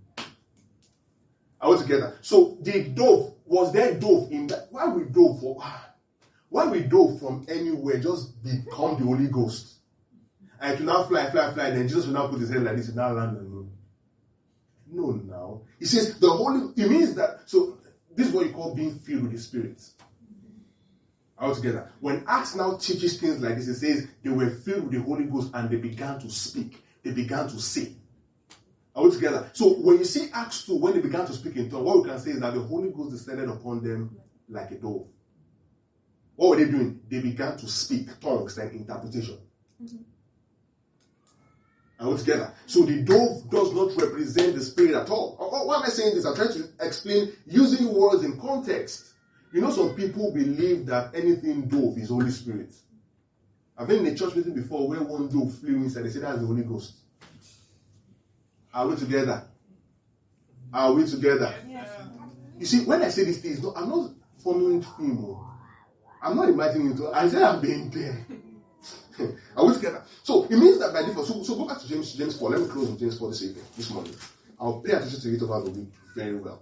Are we together? So the dove, was there dove in that? Why would dove? For, why we dove from anywhere just become the Holy Ghost? And to now fly, fly, fly, then Jesus will now put his head like this and now land on you. No, now. He says the Holy, it means that, so this is what you call being filled with the Spirit. Altogether. When Acts now teaches things like this, it says they were filled with the Holy Ghost and they began to speak. They began to say. Altogether. So when you see Acts two, when they began to speak in tongues, what we can say is that the Holy Ghost descended upon them like a dove. What were they doing? They began to speak tongues and interpretation. Mm-hmm. Altogether. So the dove does not represent the Spirit at all. Why am I saying this? I'm trying to explain using words in context. You know, some people believe that anything dove is Holy Spirit. I've been in a church meeting before where one dove flew inside. They said that's the Holy Ghost. Are we together? Are we together? Yes. You see, when I say these things, no, I'm not following theme. I'm not imagining it. I said I'm being there. Are we together? So it means that by default, so, so go back to James, James four. Let me close with James four this evening, this morning. I'll pay attention to it over the week very well.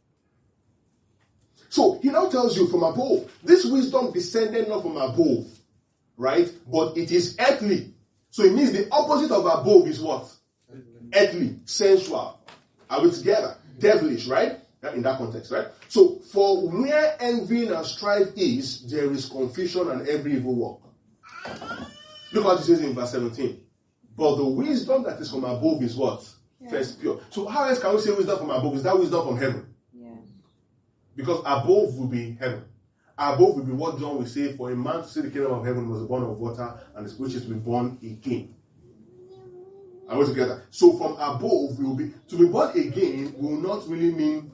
So he now tells you from above. This wisdom descended not from above, right? But it is earthly. So it means the opposite of above is what? Earthly, sensual. Are we together? Devilish, right? In that context, right? So for where envy and strife is, there is confusion and every evil work. Look what it says in verse seventeen. But the wisdom that is from above is what? Yeah. First pure. So how else can we say wisdom from above? Is that wisdom from heaven? Because above will be heaven. Above will be what John will say, for a man to see the kingdom of heaven was born of water, and the spirit is to be born again. Are we together? So from above will be, to be born again will not really mean,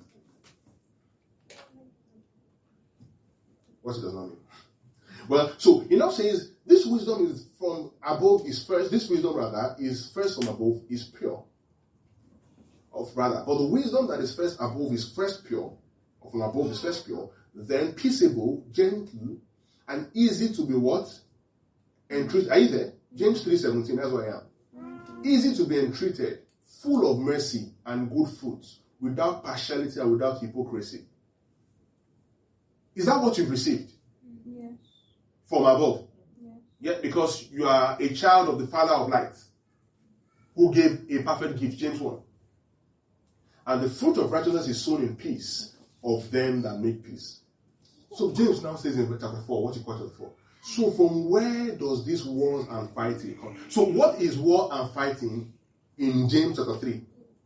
what it does not mean. Well, so he now says, this wisdom is from above is first, this wisdom rather is first from above is pure. Of rather, but the wisdom that is first above is first pure, from above is first pure, then peaceable, gentle, and easy to be what? Entreated. Are you there? James three seventeen, that's where I am. Easy to be entreated, full of mercy and good fruits, without partiality and without hypocrisy. Is that what you've received? Yes. From above? Yes. Yeah, because you are a child of the Father of light, who gave a perfect gift, James one. And the fruit of righteousness is sown in peace of them that make peace. So James now says in chapter four, what you call chapter four. So from where does this war and fighting come? So what is war and fighting in James chapter three?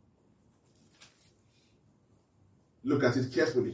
Look at it carefully.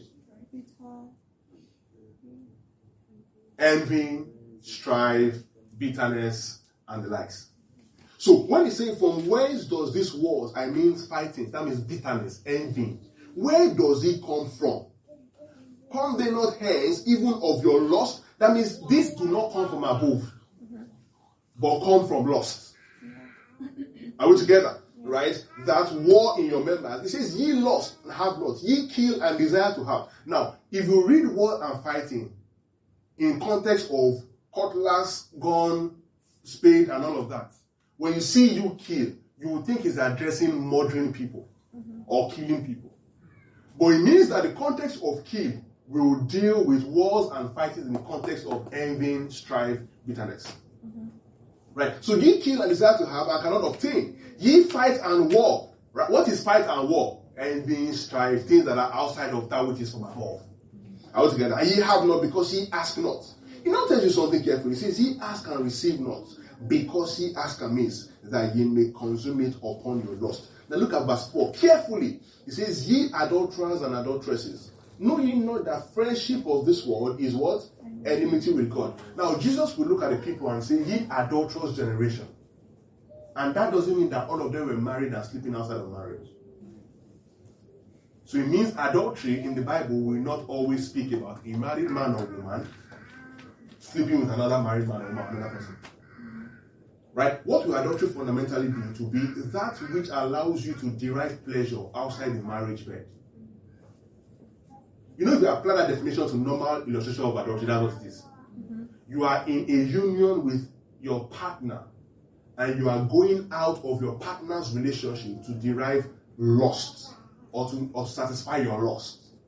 Envy, strife, bitterness, and the likes. So when he's saying from where does this wars, I mean fighting, that means bitterness, envy. Where does it come from? Come they not hence, even of your lust? That means this do not come from above, but come from lust. Are we together? Right? That war in your members. It says, ye lust and have not, ye kill and desire to have. Now, if you read war and fighting in context of cutlass, gun, spade, and all of that, when you see you kill, you would think it's addressing murdering people or killing people. But it means that the context of kill will deal with wars and fighting in the context of envy, strife, bitterness. Mm-hmm. Right? So ye kill and desire to have and cannot obtain. Ye fight and war. Right? What is fight and war? Envy, strife, things that are outside of that which is from above. All together. And ye have not because ye ask not. He now tells you something carefully. He says, ye ask and receive not, because ye ask amiss, that ye may consume it upon your lust. Now look at verse four. Carefully. He says, ye adulterers and adulteresses, know ye not that friendship of this world is what? Enmity with God. Now Jesus will look at the people and say, ye adulterous generation. And that doesn't mean that all of them were married and sleeping outside of marriage. So it means adultery in the Bible will not always speak about a married man or woman sleeping with another married man or another person. Right? What will adultery fundamentally be? To be that which allows you to derive pleasure outside the marriage bed. You know, if you apply that definition to normal illustration of adultery, that's what it is. Mm-hmm. You are in a union with your partner, and you are going out of your partner's relationship to derive lust or to or satisfy your lust.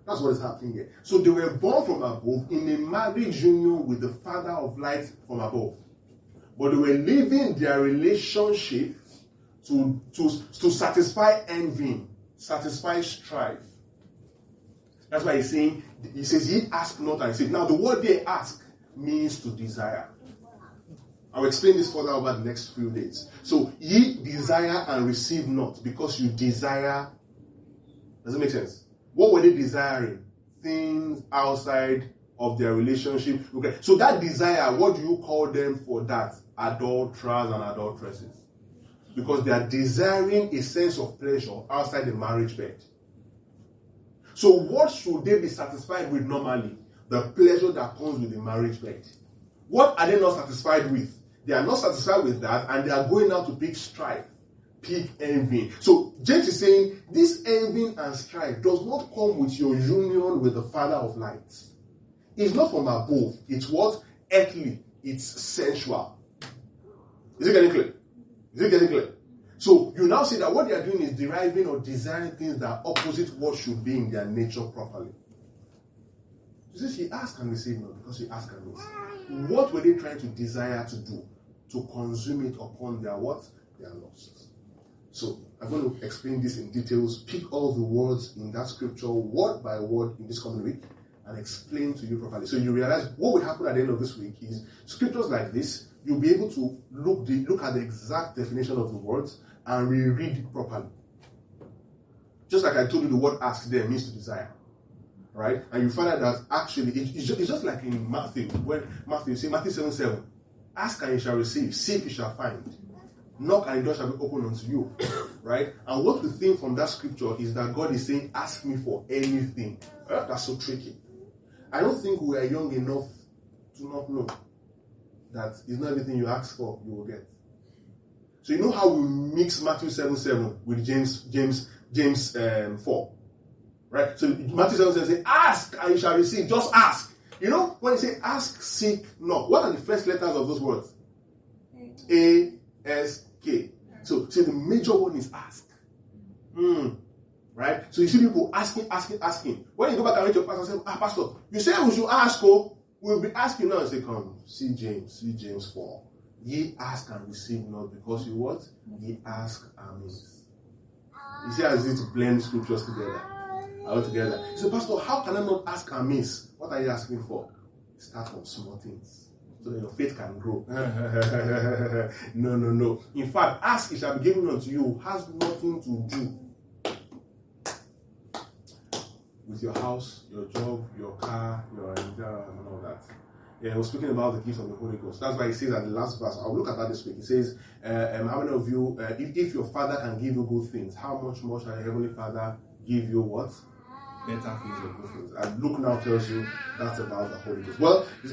That's what is happening here. So they were born from above in a marriage union with the Father of light from above. But they were living their relationship to, to, to satisfy envy, satisfy strife. That's why he's saying, he says, ye ask not and seek. Now the word they ask means to desire. I'll explain this further over the next few days. So ye desire and receive not because you desire. Does it make sense? What were they desiring? Things outside of their relationship. Okay. So that desire, what do you call them for that? Adulterers and adulteresses. Because they are desiring a sense of pleasure outside the marriage bed. So what should they be satisfied with normally? The pleasure that comes with the marriage bed. What are they not satisfied with? They are not satisfied with that, and they are going out to pick strife, pick envy. So James is saying, this envy and strife does not come with your union with the Father of lights. It's not from above. It's what? Earthly. It's sensual. Is it getting clear? Is it getting clear? So you now see that what they are doing is deriving or desiring things that are opposite what should be in their nature properly. You see, he asked and received not because he asked and received. What were they trying to desire to do? To consume it upon their what? Their lusts. So I'm going to explain this in details, pick all the words in that scripture, word by word in this coming week, and explain to you properly. So you realize what will happen at the end of this week is scriptures like this, you'll be able to look the, look at the exact definition of the words and reread it properly. Just like I told you, the word ask there means to desire. Right? And you find out that actually, it, it's, just, it's just like in Matthew, when Matthew, say Matthew seven seven, ask and you shall receive, seek you shall find, knock and the door shall be opened unto you. Right? And what we think from that scripture is that God is saying, ask me for anything. Uh, that's so tricky. I don't think we are young enough to not know that it's not everything you ask for, you will get. So you know how we mix Matthew seven seven with James James James um, four, right? So Matthew seven seven says, "Ask and you shall receive." Just ask. You know when you say ask, seek, knock. What are the first letters of those words? A S K. So see, the major one is ask. Mm. Right? So you see people asking, asking, asking. When you go back and read your pastor and say, "Ah, pastor, you say we should ask, oh, we'll be asking now." And say, "Come, see James, see James four. Ye ask and receive not because you what? Ye ask amiss." You see how it's easy to blend scriptures together, all together. You say, "Pastor, how can I not ask amiss?" What are you asking for? Start from small things so that your faith can grow. No, no, no. In fact, ask, it shall be given unto you. Has nothing to do with your house, your job, your car, your and all that. Yeah, he was speaking about the gifts of the Holy Ghost. That's why he says at the last verse, I'll look at that this week. He says, uh, um, how many of you, uh, if, if your Father can give you good things, how much more shall your Heavenly Father give you what? Better things or good things. And Luke now tells you that's about the Holy Ghost. Well,